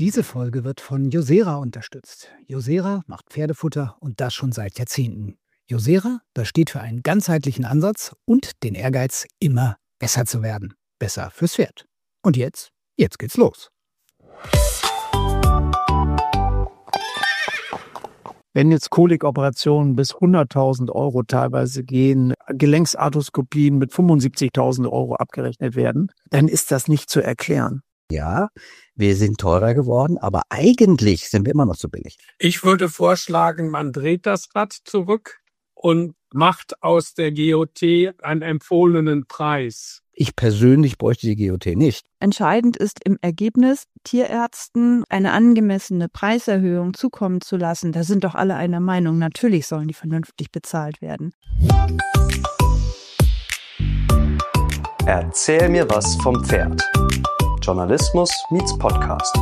Diese Folge wird von Josera unterstützt. Josera macht Pferdefutter und das schon seit Jahrzehnten. Josera, das steht für einen ganzheitlichen Ansatz und den Ehrgeiz, immer besser zu werden. Besser fürs Pferd. Und jetzt geht's los. Wenn jetzt Kolikoperationen bis 100.000 € teilweise gehen, Gelenksarthroskopien mit 75.000 € abgerechnet werden, dann ist das nicht zu erklären. Ja, wir sind teurer geworden, aber eigentlich sind wir immer noch so billig. Ich würde vorschlagen, man dreht das Rad zurück und macht aus der GOT einen empfohlenen Preis. Ich persönlich bräuchte die GOT nicht. Entscheidend ist im Ergebnis, Tierärzten eine angemessene Preiserhöhung zukommen zu lassen. Da sind doch alle einer Meinung. Natürlich sollen die vernünftig bezahlt werden. Erzähl mir was vom Pferd. Journalismus meets Podcast.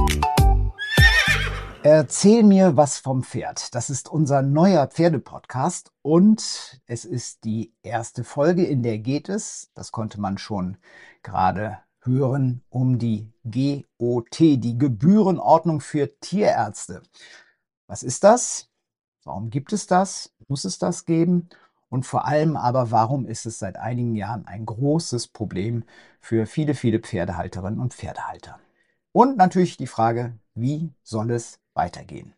Erzähl mir was vom Pferd. Das ist unser neuer Pferdepodcast und es ist die erste Folge, in der geht es, das konnte man schon gerade hören, um die GOT, die Gebührenordnung für Tierärzte. Was ist das? Warum gibt es das? Muss es das geben? Und vor allem aber, warum ist es seit einigen Jahren ein großes Problem für viele, viele Pferdehalterinnen und Pferdehalter? Und natürlich die Frage, wie soll es weitergehen?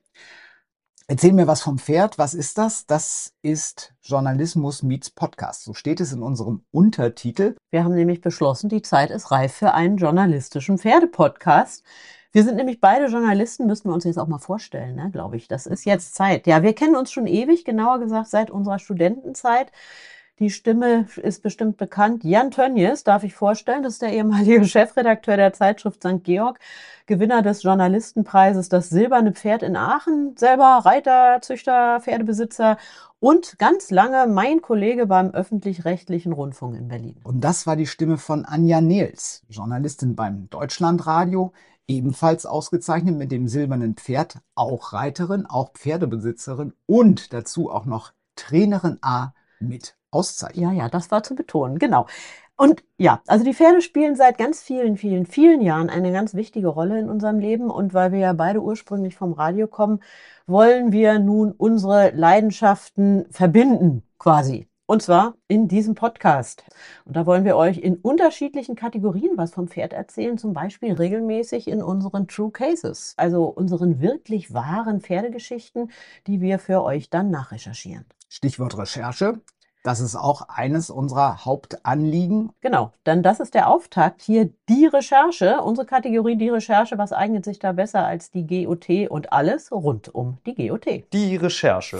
Erzähl mir was vom Pferd. Was ist das? Das ist Journalismus meets Podcast. So steht es in unserem Untertitel. Wir haben nämlich beschlossen, die Zeit ist reif für einen journalistischen Pferdepodcast. Wir sind nämlich beide Journalisten, müssen wir uns jetzt auch mal vorstellen, ne, glaube ich. Das ist jetzt Zeit. Ja, wir kennen uns schon ewig, genauer gesagt seit unserer Studentenzeit. Die Stimme ist bestimmt bekannt. Jan Tönnies darf ich vorstellen. Das ist der ehemalige Chefredakteur der Zeitschrift St. Georg, Gewinner des Journalistenpreises Das Silberne Pferd in Aachen, selber Reiter, Züchter, Pferdebesitzer und ganz lange mein Kollege beim öffentlich-rechtlichen Rundfunk in Berlin. Und das war die Stimme von Anja Nehls, Journalistin beim Deutschlandradio, ebenfalls ausgezeichnet mit dem Silbernen Pferd, auch Reiterin, auch Pferdebesitzerin und dazu auch noch Trainerin A mit Auszeichnung. Ja, das war zu betonen, genau. Und ja, also die Pferde spielen seit ganz vielen, vielen, vielen Jahren eine ganz wichtige Rolle in unserem Leben. Und weil wir ja beide ursprünglich vom Radio kommen, wollen wir nun unsere Leidenschaften verbinden, quasi. Und zwar in diesem Podcast. Und da wollen wir euch in unterschiedlichen Kategorien was vom Pferd erzählen, zum Beispiel regelmäßig in unseren True Cases, also unseren wirklich wahren Pferdegeschichten, die wir für euch dann nachrecherchieren. Stichwort Recherche. Das ist auch eines unserer Hauptanliegen. Genau, denn das ist der Auftakt hier, die Recherche, unsere Kategorie die Recherche. Was eignet sich da besser als die GOT und alles rund um die GOT? Die Recherche.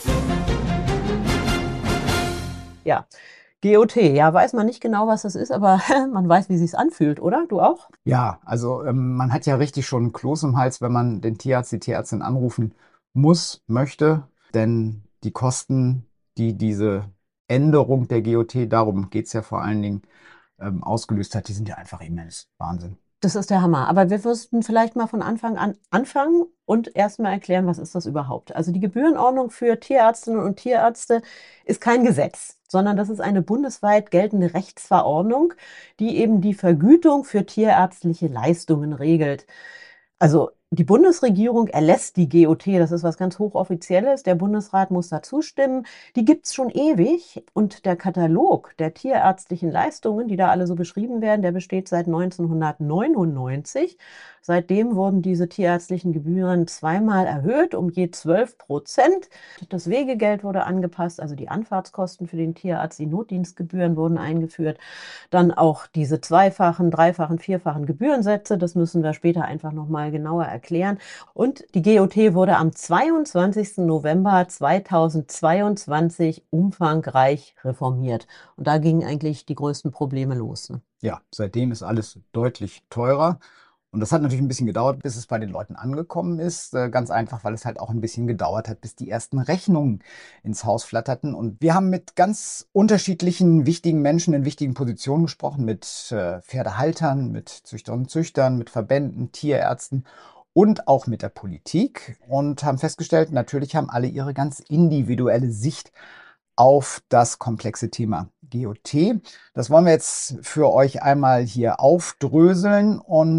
Ja, GOT, ja, weiß man nicht genau, was das ist, aber man weiß, wie sich's anfühlt, oder? Du auch? Ja, also man hat ja richtig schon einen Kloß im Hals, wenn man den Tierarzt, die Tierärztin anrufen möchte, denn die Kosten, die diese Änderung der GOT, darum geht es ja vor allen Dingen, ausgelöst hat, die sind ja einfach immens. Wahnsinn. Das ist der Hammer. Aber wir müssten vielleicht mal von Anfang an anfangen und erstmal erklären, was ist das überhaupt? Also die Gebührenordnung für Tierärztinnen und Tierärzte ist kein Gesetz, sondern das ist eine bundesweit geltende Rechtsverordnung, die eben die Vergütung für tierärztliche Leistungen regelt. Also die Bundesregierung erlässt die GOT, das ist was ganz Hochoffizielles, der Bundesrat muss da zustimmen. Die gibt's schon ewig und der Katalog der tierärztlichen Leistungen, die da alle so beschrieben werden, der besteht seit 1999. Seitdem wurden diese tierärztlichen Gebühren zweimal erhöht, um je 12%. Das Wegegeld wurde angepasst, also die Anfahrtskosten für den Tierarzt, die Notdienstgebühren wurden eingeführt. Dann auch diese zweifachen, dreifachen, vierfachen Gebührensätze, das müssen wir später einfach nochmal genauer erklären. Und die GOT wurde am 22. November 2022 umfangreich reformiert. Und da gingen eigentlich die größten Probleme los. Ne? Ja, seitdem ist alles deutlich teurer. Und das hat natürlich ein bisschen gedauert, bis es bei den Leuten angekommen ist. Ganz einfach, weil es halt auch ein bisschen gedauert hat, bis die ersten Rechnungen ins Haus flatterten. Und wir haben mit ganz unterschiedlichen wichtigen Menschen in wichtigen Positionen gesprochen, mit Pferdehaltern, mit Züchterinnen und Züchtern, mit Verbänden, Tierärzten und auch mit der Politik und haben festgestellt, natürlich haben alle ihre ganz individuelle Sicht auf das komplexe Thema GOT. Das wollen wir jetzt für euch einmal hier aufdröseln und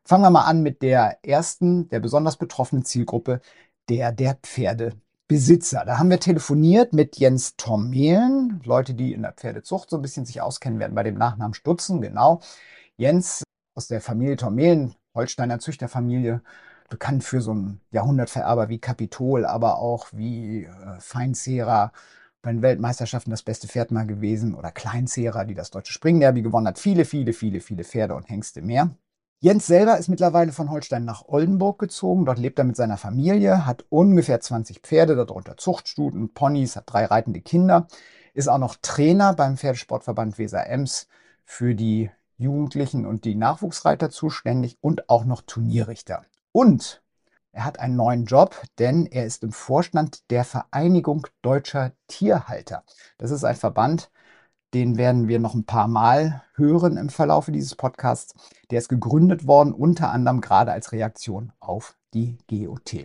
Fangen wir mal an mit der ersten, der besonders betroffenen Zielgruppe, der Pferdebesitzer. Da haben wir telefoniert mit Jens Thomelen. Leute, die in der Pferdezucht so ein bisschen sich auskennen, werden bei dem Nachnamen stutzen. Genau. Jens aus der Familie Thomelen, Holsteiner Züchterfamilie, bekannt für so einen Jahrhundertvererber wie Capitol, aber auch wie Feinzehrer, bei den Weltmeisterschaften das beste Pferd mal gewesen, oder Kleinzehrer, die das Deutsche Springderby gewonnen hat. Viele Pferde und Hengste mehr. Jens selber ist mittlerweile von Holstein nach Oldenburg gezogen. Dort lebt er mit seiner Familie, hat ungefähr 20 Pferde, darunter Zuchtstuten, Ponys, hat 3 reitende Kinder, ist auch noch Trainer beim Pferdesportverband Weser-Ems für die Jugendlichen und die Nachwuchsreiter zuständig und auch noch Turnierrichter. Und er hat einen neuen Job, denn er ist im Vorstand der Vereinigung Deutscher Tierhalter. Das ist ein Verband, den werden wir noch ein paar Mal hören im Verlaufe dieses Podcasts. Der ist gegründet worden, unter anderem gerade als Reaktion auf die GOT.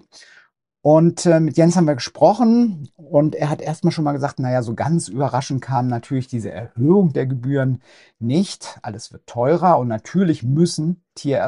Und mit Jens haben wir gesprochen und er hat erstmal schon mal gesagt, naja, so ganz überraschend kam natürlich diese Erhöhung der Gebühren nicht. Alles wird teurer und natürlich müssen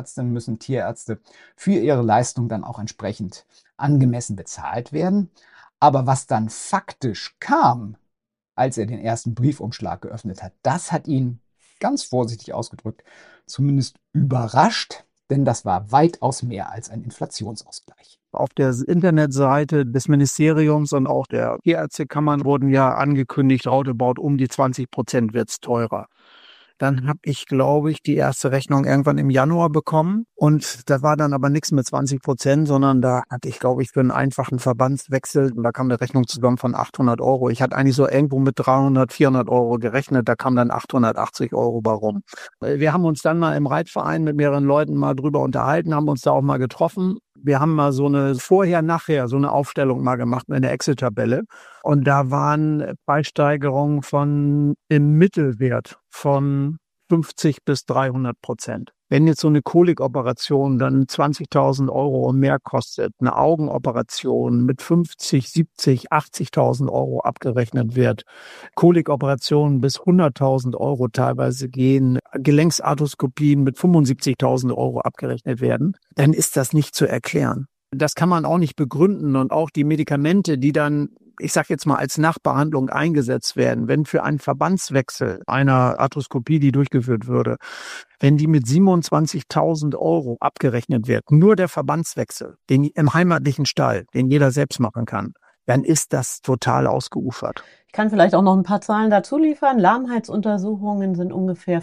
Tierärzte für ihre Leistung dann auch entsprechend angemessen bezahlt werden. Aber was dann faktisch kam, als er den ersten Briefumschlag geöffnet hat, das hat ihn, ganz vorsichtig ausgedrückt, zumindest überrascht, denn das war weitaus mehr als ein Inflationsausgleich. Auf der Internetseite des Ministeriums und auch der Tierärztekammern wurden ja angekündigt, roundabout um die 20% wird's teurer. Dann habe ich, glaube ich, die erste Rechnung irgendwann im Januar bekommen. Und da war dann aber nichts mit 20%, sondern da hatte ich, glaube ich, für einen einfachen Verbandswechsel, und da kam eine Rechnung zusammen von 800 Euro. Ich hatte eigentlich so irgendwo mit 300, 400 Euro gerechnet. Da kam dann 880 Euro bei rum. Wir haben uns dann mal im Reitverein mit mehreren Leuten mal drüber unterhalten, haben uns da auch mal getroffen. Wir haben mal so eine Vorher-Nachher, so eine Aufstellung mal gemacht mit einer Excel-Tabelle. Und da waren Preissteigerungen von im Mittelwert von 50 bis 300%. Wenn jetzt so eine Kolikoperation dann 20.000 Euro und mehr kostet, eine Augenoperation mit 50, 70, 80.000 Euro abgerechnet wird, Kolikoperationen bis 100.000 Euro teilweise gehen, Gelenksarthroskopien mit 75.000 Euro abgerechnet werden, dann ist das nicht zu erklären. Das kann man auch nicht begründen und auch die Medikamente, die dann, ich sage jetzt mal, als Nachbehandlung eingesetzt werden, wenn für einen Verbandswechsel einer Arthroskopie, die durchgeführt würde, wenn die mit 27.000 Euro abgerechnet wird, nur der Verbandswechsel, den im heimatlichen Stall, den jeder selbst machen kann, dann ist das total ausgeufert. Ich kann vielleicht auch noch ein paar Zahlen dazu liefern. Lahmheitsuntersuchungen sind ungefähr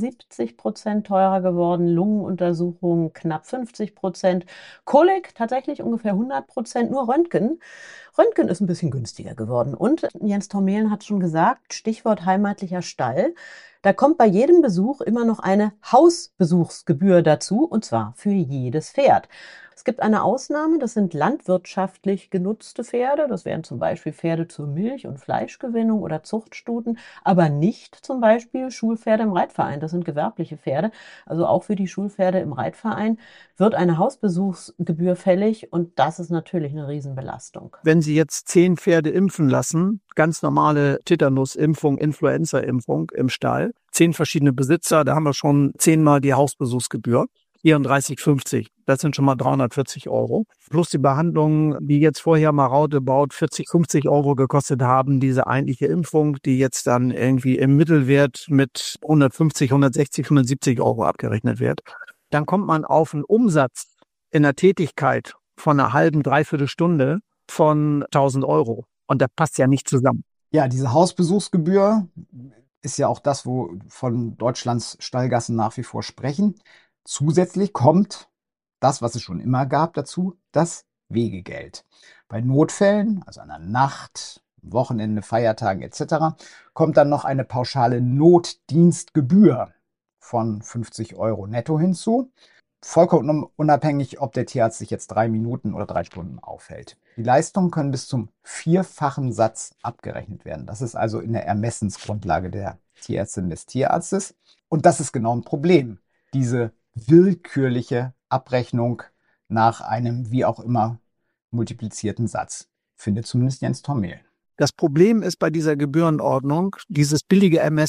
74% teurer geworden, Lungenuntersuchungen knapp 50%, Kolik tatsächlich ungefähr 100%, nur Röntgen. Röntgen ist ein bisschen günstiger geworden. Und Jens Thomelen hat schon gesagt, Stichwort heimatlicher Stall, da kommt bei jedem Besuch immer noch eine Hausbesuchsgebühr dazu, und zwar für jedes Pferd. Es gibt eine Ausnahme, das sind landwirtschaftlich genutzte Pferde. Das wären zum Beispiel Pferde zur Milch- und Fleischgewinnung oder Zuchtstuten, aber nicht zum Beispiel Schulpferde im Reitverein. Das sind gewerbliche Pferde. Also auch für die Schulpferde im Reitverein wird eine Hausbesuchsgebühr fällig und das ist natürlich eine Riesenbelastung. Wenn Sie jetzt 10 Pferde impfen lassen, ganz normale Tetanusimpfung, Influenza-Impfung im Stall, 10 verschiedene Besitzer, da haben wir schon 10-mal die Hausbesuchsgebühr. 34,50. Das sind schon mal 340 Euro. Plus die Behandlungen, die jetzt vorher mal roundabout 40, 50 Euro gekostet haben, diese eigentliche Impfung, die jetzt dann irgendwie im Mittelwert mit 150, 160, 170 Euro abgerechnet wird. Dann kommt man auf einen Umsatz in der Tätigkeit von einer halben, dreiviertel Stunde von 1.000 Euro. Und das passt ja nicht zusammen. Ja, diese Hausbesuchsgebühr ist ja auch das, wo von Deutschlands Stallgassen nach wie vor sprechen. Zusätzlich kommt das, was es schon immer gab, dazu, das Wegegeld. Bei Notfällen, also an der Nacht, Wochenende, Feiertagen etc., kommt dann noch eine pauschale Notdienstgebühr von 50 Euro netto hinzu. Vollkommen unabhängig, ob der Tierarzt sich jetzt 3 Minuten oder 3 Stunden aufhält. Die Leistungen können bis zum 4-fachen Satz abgerechnet werden. Das ist also in der Ermessensgrundlage der Tierärztin des Tierarztes. Und das ist genau ein Problem. Diese willkürliche Abrechnung nach einem wie auch immer multiplizierten Satz, findet zumindest Jens Thomelen. Das Problem ist bei dieser Gebührenordnung dieses billige Ermessen.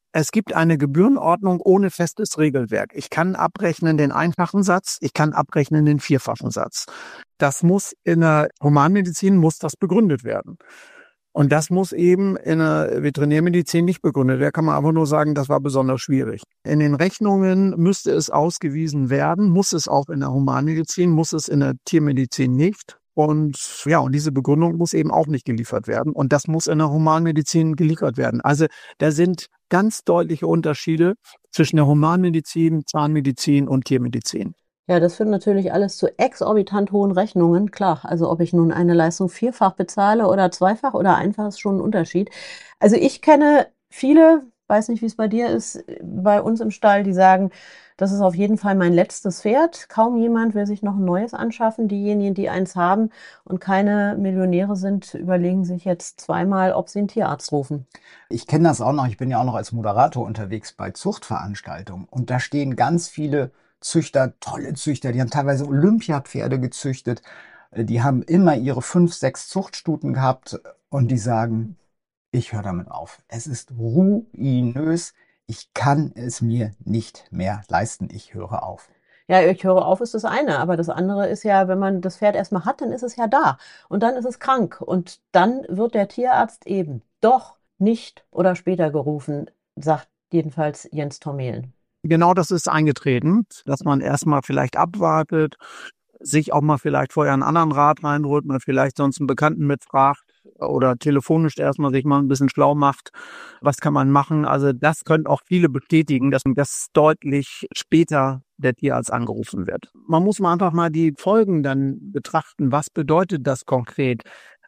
Es gibt eine Gebührenordnung ohne festes Regelwerk. Ich kann abrechnen den einfachen Satz, ich kann abrechnen den vierfachen Satz. Das muss in der Humanmedizin muss das begründet werden. Und das muss eben in der Veterinärmedizin nicht begründet werden. Da kann man einfach nur sagen, das war besonders schwierig. In den Rechnungen müsste es ausgewiesen werden, muss es auch in der Humanmedizin, muss es in der Tiermedizin nicht. Und diese Begründung muss eben auch nicht geliefert werden. Und das muss in der Humanmedizin geliefert werden. Also da sind ganz deutliche Unterschiede zwischen der Humanmedizin, Zahnmedizin und Tiermedizin. Ja, das führt natürlich alles zu exorbitant hohen Rechnungen. Klar, also ob ich nun eine Leistung vierfach bezahle oder zweifach oder einfach, ist schon ein Unterschied. Also ich kenne viele, weiß nicht, wie es bei dir ist, bei uns im Stall, die sagen, das ist auf jeden Fall mein letztes Pferd. Kaum jemand will sich noch ein neues anschaffen. Diejenigen, die eins haben und keine Millionäre sind, überlegen sich jetzt zweimal, ob sie einen Tierarzt rufen. Ich kenne das auch noch. Ich bin ja auch noch als Moderator unterwegs bei Zuchtveranstaltungen. Und da stehen ganz viele Züchter, tolle Züchter. Die haben teilweise Olympiapferde gezüchtet. Die haben immer ihre 5, 6 Zuchtstuten gehabt. Und die sagen, ich höre damit auf. Es ist ruinös. Ich kann es mir nicht mehr leisten. Ich höre auf. Ja, ich höre auf ist das eine, aber das andere ist ja, wenn man das Pferd erstmal hat, dann ist es ja da und dann ist es krank und dann wird der Tierarzt eben doch nicht oder später gerufen, sagt jedenfalls Jens Thomelen. Genau das ist eingetreten, dass man erstmal vielleicht abwartet, sich auch mal vielleicht vorher einen anderen Rat reinholt, man vielleicht sonst einen Bekannten mitfragt oder telefonisch erstmal sich mal ein bisschen schlau macht. Was kann man machen? Also das können auch viele bestätigen, dass deutlich später der Tierarzt angerufen wird. Man muss mal einfach mal die Folgen dann betrachten. Was bedeutet das konkret?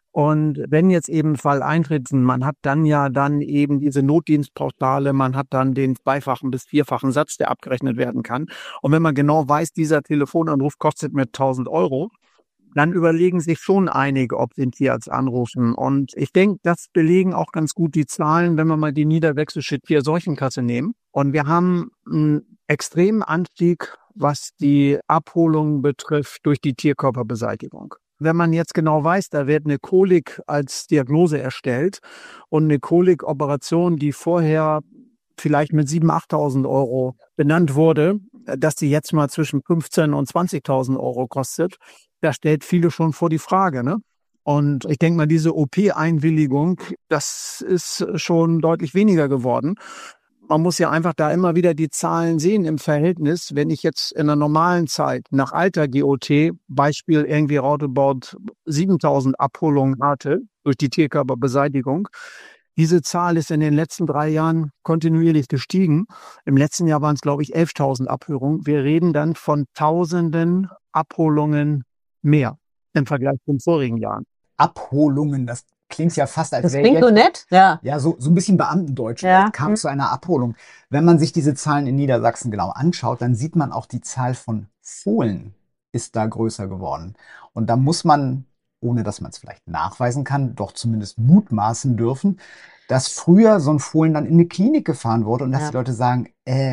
Und wenn jetzt eben ein Fall eintritt, man hat dann eben diese Notdienstpauschale, man hat dann den zweifachen bis vierfachen Satz, der abgerechnet werden kann. Und wenn man genau weiß, dieser Telefonanruf kostet mir 1.000 €, dann überlegen sich schon einige, ob sie den Tierarzt anrufen. Und ich denke, das belegen auch ganz gut die Zahlen, wenn wir mal die Niedersächsische Tierseuchenkasse nehmen. Und wir haben einen extremen Anstieg, was die Abholung betrifft, durch die Tierkörperbeseitigung. Wenn man jetzt genau weiß, da wird eine Kolik als Diagnose erstellt und eine Kolikoperation, die vorher vielleicht mit 7.000, 8.000 € benannt wurde, dass die jetzt mal zwischen 15.000 und 20.000 € kostet, da stellt viele schon vor die Frage, ne? Und ich denke mal, diese OP-Einwilligung, das ist schon deutlich weniger geworden. Man muss ja einfach da immer wieder die Zahlen sehen im Verhältnis. Wenn ich jetzt in einer normalen Zeit nach alter GOT, Beispiel irgendwie roundabout 7.000 Abholungen hatte durch die Tierkörperbeseitigung, diese Zahl ist in den letzten 3 Jahren kontinuierlich gestiegen. Im letzten Jahr waren es, glaube ich, 11.000 Abhörungen. Wir reden dann von Tausenden Abholungen mehr im Vergleich zum vorigen Jahren. Abholungen, das klingt ja fast, als Das wäre klingt jetzt so nett, ja. Ja, so ein bisschen Beamtendeutsch. Ja. Kam zu einer Abholung. Wenn man sich diese Zahlen in Niedersachsen genau anschaut, dann sieht man auch, die Zahl von Fohlen ist da größer geworden. Und da muss man, ohne dass man es vielleicht nachweisen kann, doch zumindest mutmaßen dürfen, dass früher so ein Fohlen dann in eine Klinik gefahren wurde und dass die Leute sagen,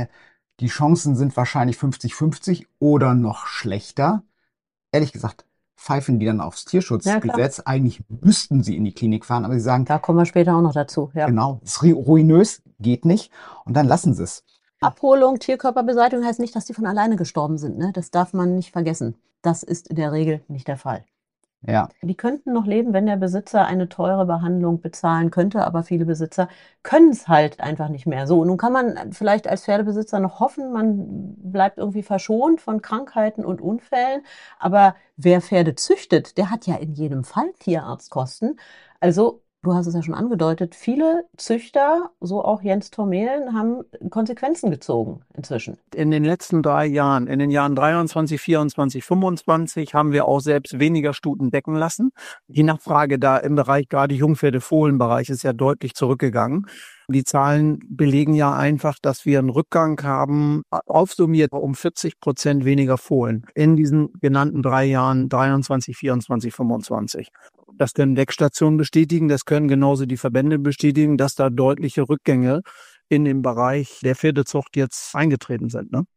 die Chancen sind wahrscheinlich 50-50 oder noch schlechter. Ehrlich gesagt, pfeifen die dann aufs Tierschutzgesetz. Eigentlich müssten sie in die Klinik fahren, aber sie sagen, Da kommen wir später auch noch dazu. Ja. genau, es ist ruinös, geht nicht. Und dann lassen sie es. Abholung, Tierkörperbeseitigung heißt nicht, dass die von alleine gestorben sind. Ne? Das darf man nicht vergessen. Das ist in der Regel nicht der Fall. Ja, Die könnten noch leben, wenn der Besitzer eine teure Behandlung bezahlen könnte, aber viele Besitzer können es halt einfach nicht mehr. So, nun kann man vielleicht als Pferdebesitzer noch hoffen, man bleibt irgendwie verschont von Krankheiten und Unfällen, aber wer Pferde züchtet, der hat ja in jedem Fall Tierarztkosten. Also, du hast es ja schon angedeutet, viele Züchter, so auch Jens Thomelen, haben Konsequenzen gezogen inzwischen. In den letzten 3 Jahren, in den Jahren 23, 24, 25, haben wir auch selbst weniger Stuten decken lassen. Die Nachfrage da im Bereich, gerade Jungpferde-Fohlen-Bereich, ist ja deutlich zurückgegangen. Die Zahlen belegen ja einfach, dass wir einen Rückgang haben, aufsummiert um 40% weniger Fohlen in diesen genannten 3 Jahren, 23, 24, 25. Das können Deckstationen bestätigen, das können genauso die Verbände bestätigen, dass da deutliche Rückgänge in dem Bereich der Pferdezucht jetzt eingetreten sind. Ne?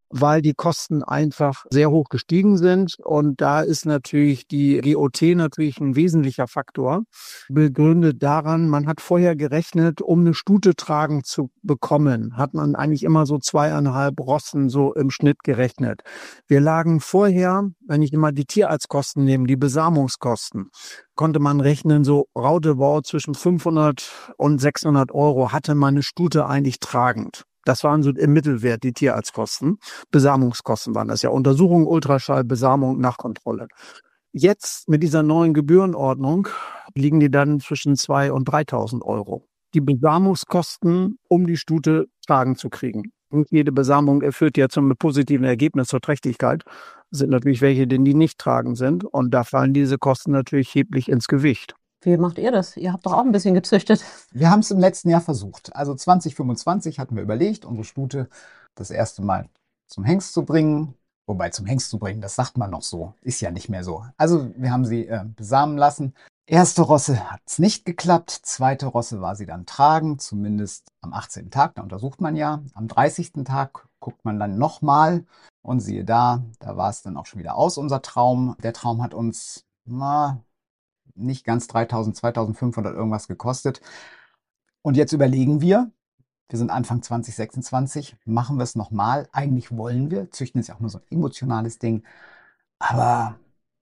weil die Kosten einfach sehr hoch gestiegen sind. Und da ist natürlich die GOT natürlich ein wesentlicher Faktor. Begründet daran, man hat vorher gerechnet, um eine Stute tragen zu bekommen, hat man eigentlich immer so 2,5 Rossen so im Schnitt gerechnet. Wir lagen vorher, wenn ich immer die Tierarztkosten nehme, die Besamungskosten, konnte man rechnen, so roundabout zwischen 500 und 600 Euro hatte meine Stute eigentlich tragend. Das waren so im Mittelwert die Tierarztkosten. Besamungskosten waren das ja. Untersuchung, Ultraschall, Besamung, Nachkontrolle. Jetzt mit dieser neuen Gebührenordnung liegen die dann zwischen 2.000 und 3.000 Euro. Die Besamungskosten, um die Stute tragen zu kriegen. Und jede Besamung führt ja zum positiven Ergebnis zur Trächtigkeit. Es sind natürlich welche, die nicht tragend sind. Und da fallen diese Kosten natürlich erheblich ins Gewicht. Wie macht ihr das? Ihr habt doch auch ein bisschen gezüchtet. Wir haben es im letzten Jahr versucht. Also 2025 hatten wir überlegt, unsere Stute das erste Mal zum Hengst zu bringen. Wobei zum Hengst zu bringen, das sagt man noch so, ist ja nicht mehr so. Also wir haben sie besamen lassen. Erste Rosse hat es nicht geklappt. Zweite Rosse war sie dann tragend, zumindest am 18. Tag. Da untersucht man ja. Am 30. Tag guckt man dann nochmal und siehe da war es dann auch schon wieder aus, unser Traum. Der Traum hat uns nicht ganz 3.000, 2.500 irgendwas gekostet. Und jetzt überlegen wir sind Anfang 2026, machen wir es nochmal. Eigentlich wollen wir, züchten ist ja auch nur so ein emotionales Ding. Aber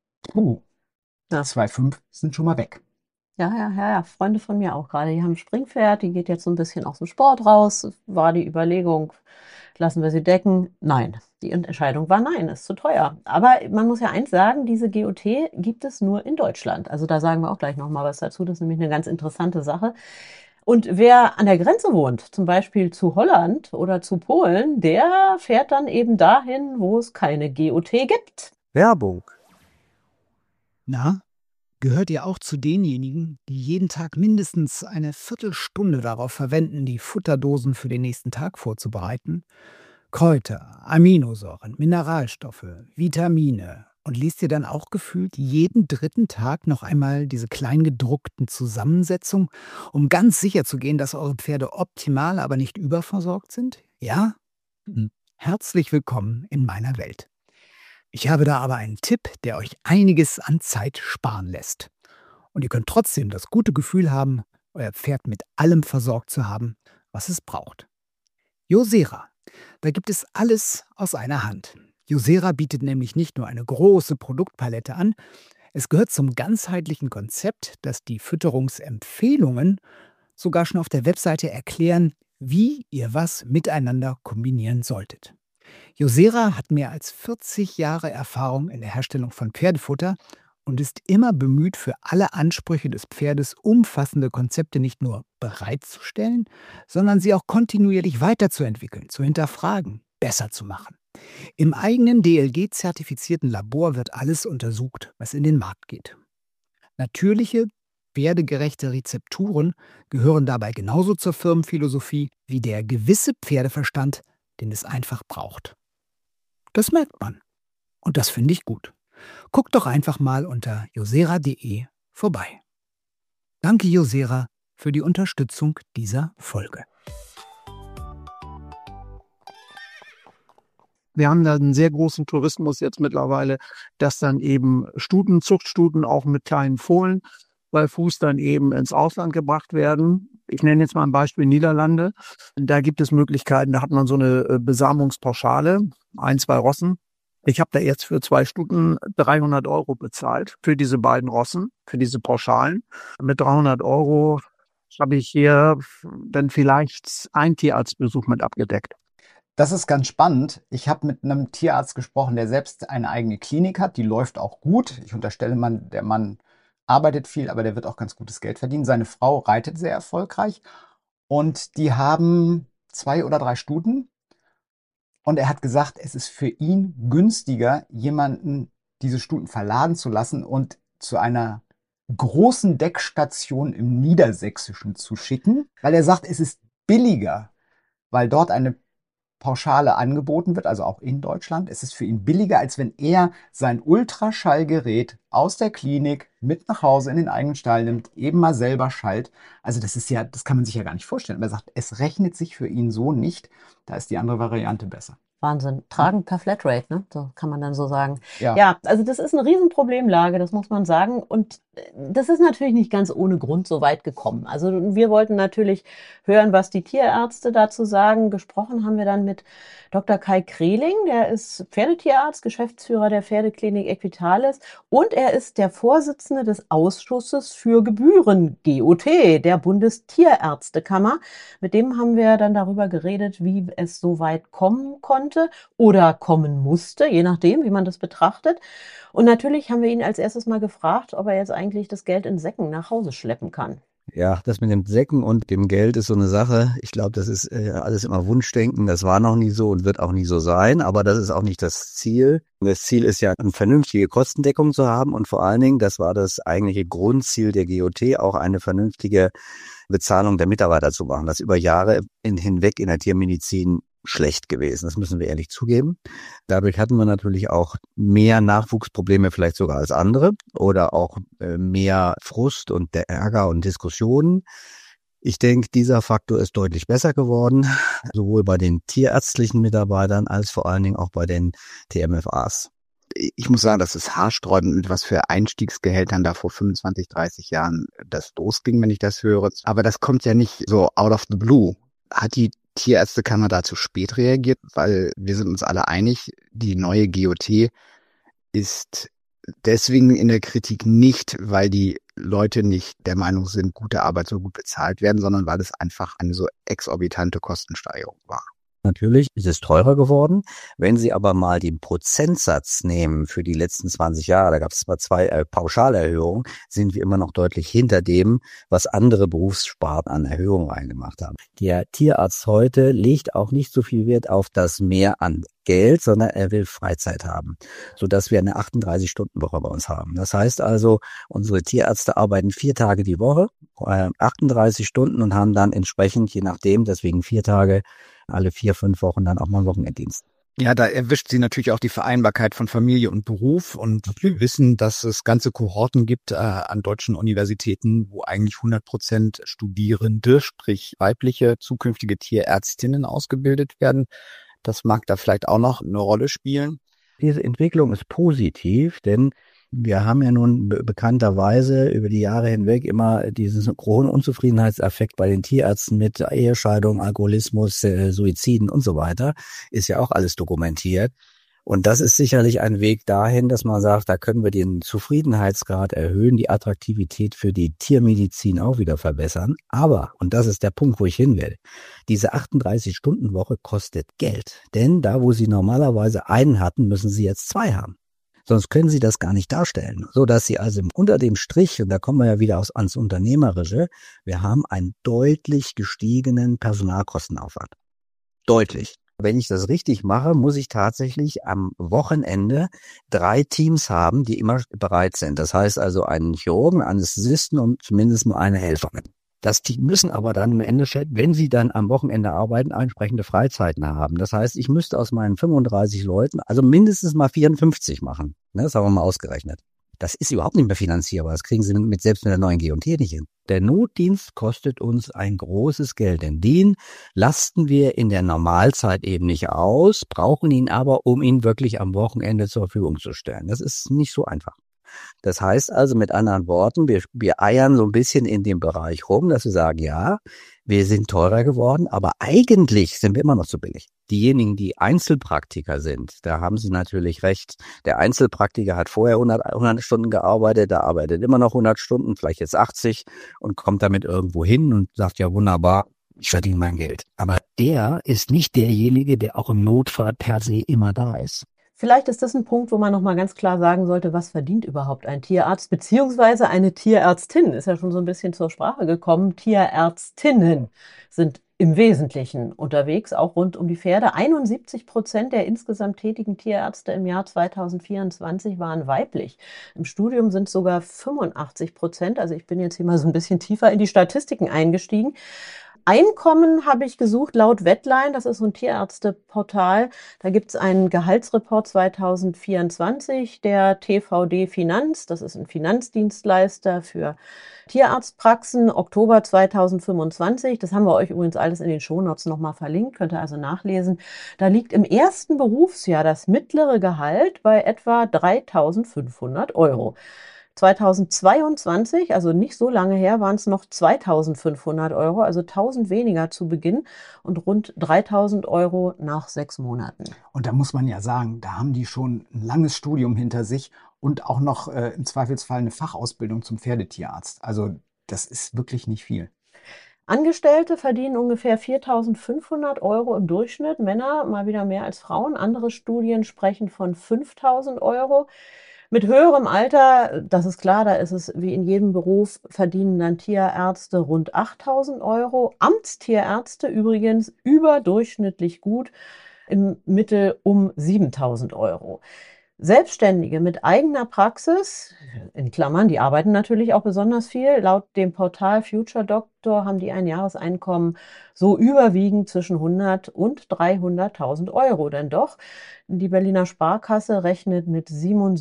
2,5 sind schon mal weg. Ja. Freunde von mir auch gerade, die haben ein Springpferd, die geht jetzt so ein bisschen aus dem Sport raus. War die Überlegung, lassen wir sie decken? Nein. Die Entscheidung war nein, ist zu teuer. Aber man muss ja eins sagen, diese GOT gibt es nur in Deutschland. Also da sagen wir auch gleich nochmal was dazu. Das ist nämlich eine ganz interessante Sache. Und wer an der Grenze wohnt, zum Beispiel zu Holland oder zu Polen, der fährt dann eben dahin, wo es keine GOT gibt. Werbung. Na, gehört ihr auch zu denjenigen, die jeden Tag mindestens eine Viertelstunde darauf verwenden, die Futterdosen für den nächsten Tag vorzubereiten? Kräuter, Aminosäuren, Mineralstoffe, Vitamine. Und liest ihr dann auch gefühlt jeden dritten Tag noch einmal diese kleingedruckten Zusammensetzungen, um ganz sicher zu gehen, dass eure Pferde optimal, aber nicht überversorgt sind? Ja? Herzlich willkommen in meiner Welt. Ich habe da aber einen Tipp, der euch einiges an Zeit sparen lässt. Und ihr könnt trotzdem das gute Gefühl haben, euer Pferd mit allem versorgt zu haben, was es braucht. Josera. Da gibt es alles aus einer Hand. Josera bietet nämlich nicht nur eine große Produktpalette an, es gehört zum ganzheitlichen Konzept, dass die Fütterungsempfehlungen sogar schon auf der Webseite erklären, wie ihr was miteinander kombinieren solltet. Josera hat mehr als 40 Jahre Erfahrung in der Herstellung von Pferdefutter und ist immer bemüht, für alle Ansprüche des Pferdes umfassende Konzepte nicht nur bereitzustellen, sondern sie auch kontinuierlich weiterzuentwickeln, zu hinterfragen, besser zu machen. Im eigenen DLG-zertifizierten Labor wird alles untersucht, was in den Markt geht. Natürliche, pferdegerechte Rezepturen gehören dabei genauso zur Firmenphilosophie wie der gewisse Pferdeverstand, den es einfach braucht. Das merkt man. Und das finde ich gut. Guckt doch einfach mal unter josera.de vorbei. Danke, Josera, für die Unterstützung dieser Folge. Wir haben da einen sehr großen Tourismus jetzt mittlerweile, dass dann eben Zuchtstuten auch mit kleinen Fohlen bei Fuß dann eben ins Ausland gebracht werden. Ich nenne jetzt mal ein Beispiel Niederlande. Da gibt es Möglichkeiten, da hat man so eine Besamungspauschale, 1, 2 Rossen. Ich habe da jetzt für 2 Stuten 300 Euro bezahlt für diese beiden Rossen, für diese Pauschalen. Mit 300 Euro habe ich hier dann vielleicht einen Tierarztbesuch mit abgedeckt. Das ist ganz spannend. Ich habe mit einem Tierarzt gesprochen, der selbst eine eigene Klinik hat. Die läuft auch gut. Ich unterstelle, der Mann arbeitet viel, aber der wird auch ganz gutes Geld verdienen. Seine Frau reitet sehr erfolgreich und die haben 2 oder 3 Stuten. Und er hat gesagt, es ist für ihn günstiger, jemanden diese Stuten verladen zu lassen und zu einer großen Deckstation im Niedersächsischen zu schicken, weil er sagt, es ist billiger, weil dort eine Pauschale angeboten wird, also auch in Deutschland. Es ist für ihn billiger, als wenn er sein Ultraschallgerät aus der Klinik mit nach Hause in den eigenen Stall nimmt, eben mal selber schallt. Also das kann man sich ja gar nicht vorstellen. Aber er sagt, es rechnet sich für ihn so nicht. Da ist die andere Variante besser. Wahnsinn. Tragen per Flatrate, ne? So kann man dann so sagen. Ja. Ja, also das ist eine Riesenproblemlage, das muss man sagen. Und das ist natürlich nicht ganz ohne Grund so weit gekommen. Also wir wollten natürlich hören, was die Tierärzte dazu sagen. Gesprochen haben wir dann mit Dr. Kai Kreling, der ist Pferdetierarzt, Geschäftsführer der Pferdeklinik Equitalis und er ist der Vorsitzende des Ausschusses für Gebühren, GOT, der Bundestierärztekammer. Mit dem haben wir dann darüber geredet, wie es so weit kommen konnte oder kommen musste, je nachdem, wie man das betrachtet. Und natürlich haben wir ihn als erstes mal gefragt, ob er jetzt eigentlich das Geld in Säcken nach Hause schleppen kann. Ja, das mit dem Säcken und dem Geld ist so eine Sache. Ich glaube, das ist alles immer Wunschdenken. Das war noch nie so und wird auch nie so sein. Aber das ist auch nicht das Ziel. Das Ziel ist ja, eine vernünftige Kostendeckung zu haben. Und vor allen Dingen, das war das eigentliche Grundziel der GOT, auch eine vernünftige Bezahlung der Mitarbeiter zu machen. Das über Jahre hinweg in der Tiermedizin schlecht gewesen. Das müssen wir ehrlich zugeben. Dadurch hatten wir natürlich auch mehr Nachwuchsprobleme vielleicht sogar als andere oder auch mehr Frust und der Ärger und Diskussionen. Ich denke, dieser Faktor ist deutlich besser geworden, sowohl bei den tierärztlichen Mitarbeitern als vor allen Dingen auch bei den TMFAs. Ich muss sagen, das ist haarsträubend, mit was für Einstiegsgehältern da vor 25, 30 Jahren das losging, wenn ich das höre. Aber das kommt ja nicht so out of the blue. Hat die Tierärztekammer da zu spät reagiert? Weil wir sind uns alle einig, die neue GOT ist deswegen in der Kritik nicht, weil die Leute nicht der Meinung sind, gute Arbeit soll gut bezahlt werden, sondern weil es einfach eine so exorbitante Kostensteigerung war. Natürlich ist es teurer geworden. Wenn Sie aber mal den Prozentsatz nehmen für die letzten 20 Jahre, da gab es zwar 2 Pauschalerhöhungen, sind wir immer noch deutlich hinter dem, was andere Berufssparten an Erhöhungen reingemacht haben. Der Tierarzt heute legt auch nicht so viel Wert auf das Mehr an Geld, sondern er will Freizeit haben, sodass wir eine 38-Stunden-Woche bei uns haben. Das heißt also, unsere Tierärzte arbeiten 4 Tage die Woche, 38 Stunden und haben dann entsprechend, je nachdem, deswegen 4 Tage, alle 4, 5 Wochen dann auch mal einen Wochenenddienst. Ja, da erwischt sie natürlich auch die Vereinbarkeit von Familie und Beruf. Und wir wissen, dass es ganze Kohorten gibt an deutschen Universitäten, wo eigentlich 100% Studierende, sprich weibliche zukünftige Tierärztinnen ausgebildet werden. Das mag da vielleicht auch noch eine Rolle spielen. Diese Entwicklung ist positiv, denn wir haben ja nun bekannterweise über die Jahre hinweg immer diesen hohen Unzufriedenheitseffekt bei den Tierärzten mit Ehescheidung, Alkoholismus, Suiziden und so weiter. Ist ja auch alles dokumentiert. Und das ist sicherlich ein Weg dahin, dass man sagt, da können wir den Zufriedenheitsgrad erhöhen, die Attraktivität für die Tiermedizin auch wieder verbessern. Aber, und das ist der Punkt, wo ich hin will, diese 38-Stunden-Woche kostet Geld. Denn da, wo Sie normalerweise einen hatten, müssen Sie jetzt 2 haben. Sonst können Sie das gar nicht darstellen, so dass Sie also unter dem Strich, und da kommen wir ja wieder ans Unternehmerische, wir haben einen deutlich gestiegenen Personalkostenaufwand. Deutlich. Wenn ich das richtig mache, muss ich tatsächlich am Wochenende 3 Teams haben, die immer bereit sind. Das heißt also einen Chirurgen, einen Anästhesisten und zumindest nur eine Helferin. Das Team müssen aber dann im Endeffekt, wenn sie dann am Wochenende arbeiten, entsprechende Freizeiten haben. Das heißt, ich müsste aus meinen 35 Leuten also mindestens mal 54 machen. Das haben wir mal ausgerechnet. Das ist überhaupt nicht mehr finanzierbar. Das kriegen Sie selbst mit der neuen GOT nicht hin. Der Notdienst kostet uns ein großes Geld, denn den lasten wir in der Normalzeit eben nicht aus, brauchen ihn aber, um ihn wirklich am Wochenende zur Verfügung zu stellen. Das ist nicht so einfach. Das heißt also mit anderen Worten, wir eiern so ein bisschen in dem Bereich rum, dass wir sagen, ja, wir sind teurer geworden, aber eigentlich sind wir immer noch zu billig. Diejenigen, die Einzelpraktiker sind, da haben Sie natürlich recht. Der Einzelpraktiker hat vorher 100 Stunden gearbeitet, der arbeitet immer noch 100 Stunden, vielleicht jetzt 80 und kommt damit irgendwo hin und sagt, ja wunderbar, ich verdiene mein Geld. Aber der ist nicht derjenige, der auch im Notfall per se immer da ist. Vielleicht ist das ein Punkt, wo man nochmal ganz klar sagen sollte, was verdient überhaupt ein Tierarzt, beziehungsweise eine Tierärztin, ist ja schon so ein bisschen zur Sprache gekommen. Tierärztinnen sind im Wesentlichen unterwegs, auch rund um die Pferde. 71% der insgesamt tätigen Tierärzte im Jahr 2024 waren weiblich. Im Studium sind sogar 85%, also ich bin jetzt hier mal so ein bisschen tiefer in die Statistiken eingestiegen. Einkommen habe ich gesucht laut Vetline, das ist so ein Tierärzteportal. Da gibt es einen Gehaltsreport 2024 der TVD Finanz. Das ist ein Finanzdienstleister für Tierarztpraxen, Oktober 2025. Das haben wir euch übrigens alles in den Shownotes nochmal verlinkt, könnt ihr also nachlesen. Da liegt im ersten Berufsjahr das mittlere Gehalt bei etwa 3.500 Euro. 2022, also nicht so lange her, waren es noch 2.500 Euro, also 1.000 weniger zu Beginn und rund 3.000 Euro nach 6 Monaten. Und da muss man ja sagen, da haben die schon ein langes Studium hinter sich und auch noch im Zweifelsfall eine Fachausbildung zum Pferdetierarzt. Also das ist wirklich nicht viel. Angestellte verdienen ungefähr 4.500 Euro im Durchschnitt, Männer mal wieder mehr als Frauen. Andere Studien sprechen von 5.000 Euro. Mit höherem Alter, das ist klar, da ist es wie in jedem Beruf, verdienen dann Tierärzte rund 8.000 Euro. Amtstierärzte übrigens überdurchschnittlich gut, im Mittel um 7.000 Euro. Selbstständige mit eigener Praxis, in Klammern, die arbeiten natürlich auch besonders viel. Laut dem Portal Future Doctor haben die ein Jahreseinkommen so überwiegend zwischen 100 und 300.000 Euro. Denn doch, die Berliner Sparkasse rechnet mit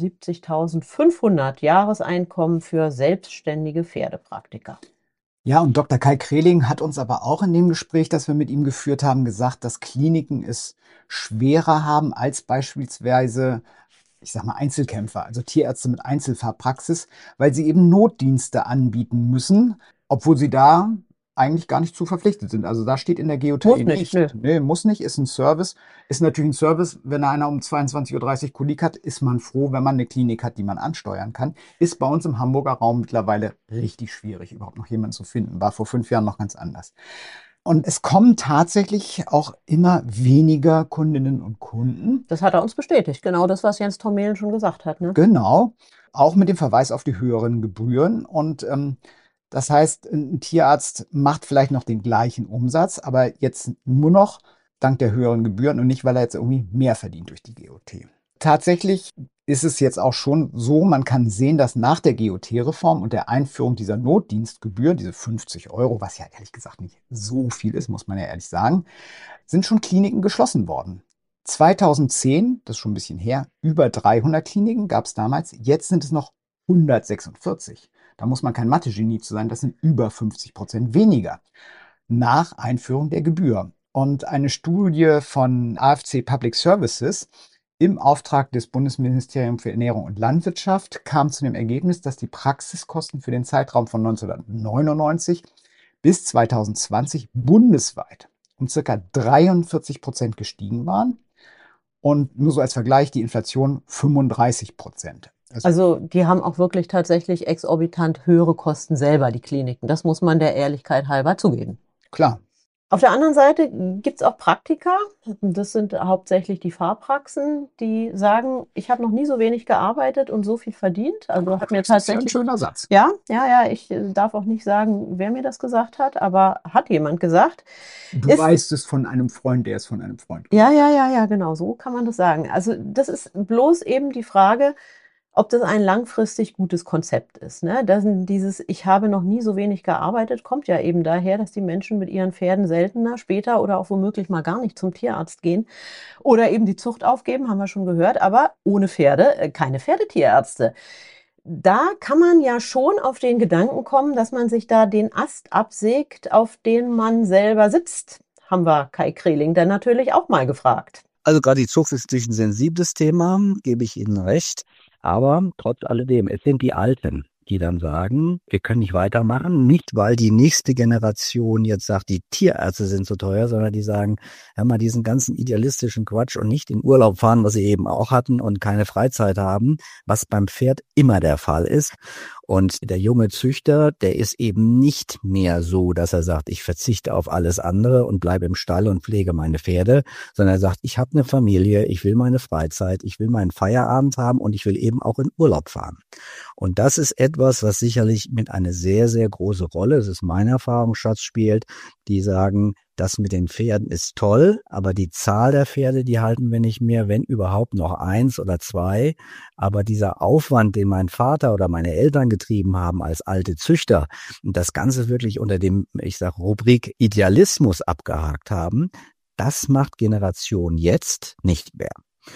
77.500 Jahreseinkommen für selbstständige Pferdepraktiker. Ja, und Dr. Kai Kreling hat uns aber auch in dem Gespräch, das wir mit ihm geführt haben, gesagt, dass Kliniken es schwerer haben als beispielsweise, ich sag mal, Einzelkämpfer, also Tierärzte mit Einzelfahrpraxis, weil sie eben Notdienste anbieten müssen, obwohl sie da eigentlich gar nicht zu verpflichtet sind. Also da steht in der GOT nicht. Nee, muss nicht, ist ein Service. Ist natürlich ein Service, wenn einer um 22.30 Uhr Kolik hat, ist man froh, wenn man eine Klinik hat, die man ansteuern kann. Ist bei uns im Hamburger Raum mittlerweile richtig schwierig, überhaupt noch jemanden zu finden. War vor 5 Jahren noch ganz anders. Und es kommen tatsächlich auch immer weniger Kundinnen und Kunden. Das hat er uns bestätigt, genau das, was Jens Tormelen schon gesagt hat. Ne? Genau, auch mit dem Verweis auf die höheren Gebühren. Und das heißt, ein Tierarzt macht vielleicht noch den gleichen Umsatz, aber jetzt nur noch dank der höheren Gebühren und nicht, weil er jetzt irgendwie mehr verdient durch die GOT. Tatsächlich ist es jetzt auch schon so, man kann sehen, dass nach der GOT-Reform und der Einführung dieser Notdienstgebühr, diese 50 Euro, was ja ehrlich gesagt nicht so viel ist, muss man ja ehrlich sagen, sind schon Kliniken geschlossen worden. 2010, das ist schon ein bisschen her, über 300 Kliniken gab es damals, jetzt sind es noch 146. Da muss man kein Mathe-Genie zu sein, das sind über 50% weniger nach Einführung der Gebühr. Und eine Studie von AFC Public Services im Auftrag des Bundesministeriums für Ernährung und Landwirtschaft kam zu dem Ergebnis, dass die Praxiskosten für den Zeitraum von 1999 bis 2020 bundesweit um ca. 43% gestiegen waren. Und nur so als Vergleich, die Inflation 35%. Also die haben auch wirklich tatsächlich exorbitant höhere Kosten selber, die Kliniken. Das muss man der Ehrlichkeit halber zugeben. Klar. Auf der anderen Seite gibt es auch Praktiker, das sind hauptsächlich die Fahrpraxen, die sagen, ich habe noch nie so wenig gearbeitet und so viel verdient. Also hat mir tatsächlich. Das ist ja ein schöner Satz. Ja, ich darf auch nicht sagen, wer mir das gesagt hat, aber hat jemand gesagt. Du weißt es von einem Freund, der es von einem Freund. Ja, genau, so kann man das sagen. Also das ist bloß eben die Frage, ob das ein langfristig gutes Konzept ist. Ne? Ich habe noch nie so wenig gearbeitet, kommt ja eben daher, dass die Menschen mit ihren Pferden seltener, später oder auch womöglich mal gar nicht zum Tierarzt gehen oder eben die Zucht aufgeben, haben wir schon gehört, aber ohne Pferde keine Pferdetierärzte. Da kann man ja schon auf den Gedanken kommen, dass man sich da den Ast absägt, auf den man selber sitzt. Haben wir Kai Kreling dann natürlich auch mal gefragt. Also gerade die Zucht ist natürlich ein sensibles Thema, gebe ich Ihnen recht. Aber trotz alledem, es sind die Alten, die dann sagen, wir können nicht weitermachen. Nicht, weil die nächste Generation jetzt sagt, die Tierärzte sind zu teuer, sondern die sagen, hör mal, diesen ganzen idealistischen Quatsch und nicht in Urlaub fahren, was sie eben auch hatten und keine Freizeit haben, was beim Pferd immer der Fall ist. Und der junge Züchter, der ist eben nicht mehr so, dass er sagt, ich verzichte auf alles andere und bleibe im Stall und pflege meine Pferde, sondern er sagt, ich habe eine Familie, ich will meine Freizeit, ich will meinen Feierabend haben und ich will eben auch in Urlaub fahren. Und das ist etwas, was sicherlich mit einer sehr, sehr große Rolle, das ist mein Erfahrungsschatz, spielt, die sagen, Das mit den Pferden ist toll, aber die Zahl der Pferde, die halten wir nicht mehr, wenn überhaupt noch 1 oder 2. Aber dieser Aufwand, den mein Vater oder meine Eltern getrieben haben als alte Züchter und das Ganze wirklich unter dem, ich sag, Rubrik Idealismus abgehakt haben, das macht Generation jetzt nicht mehr.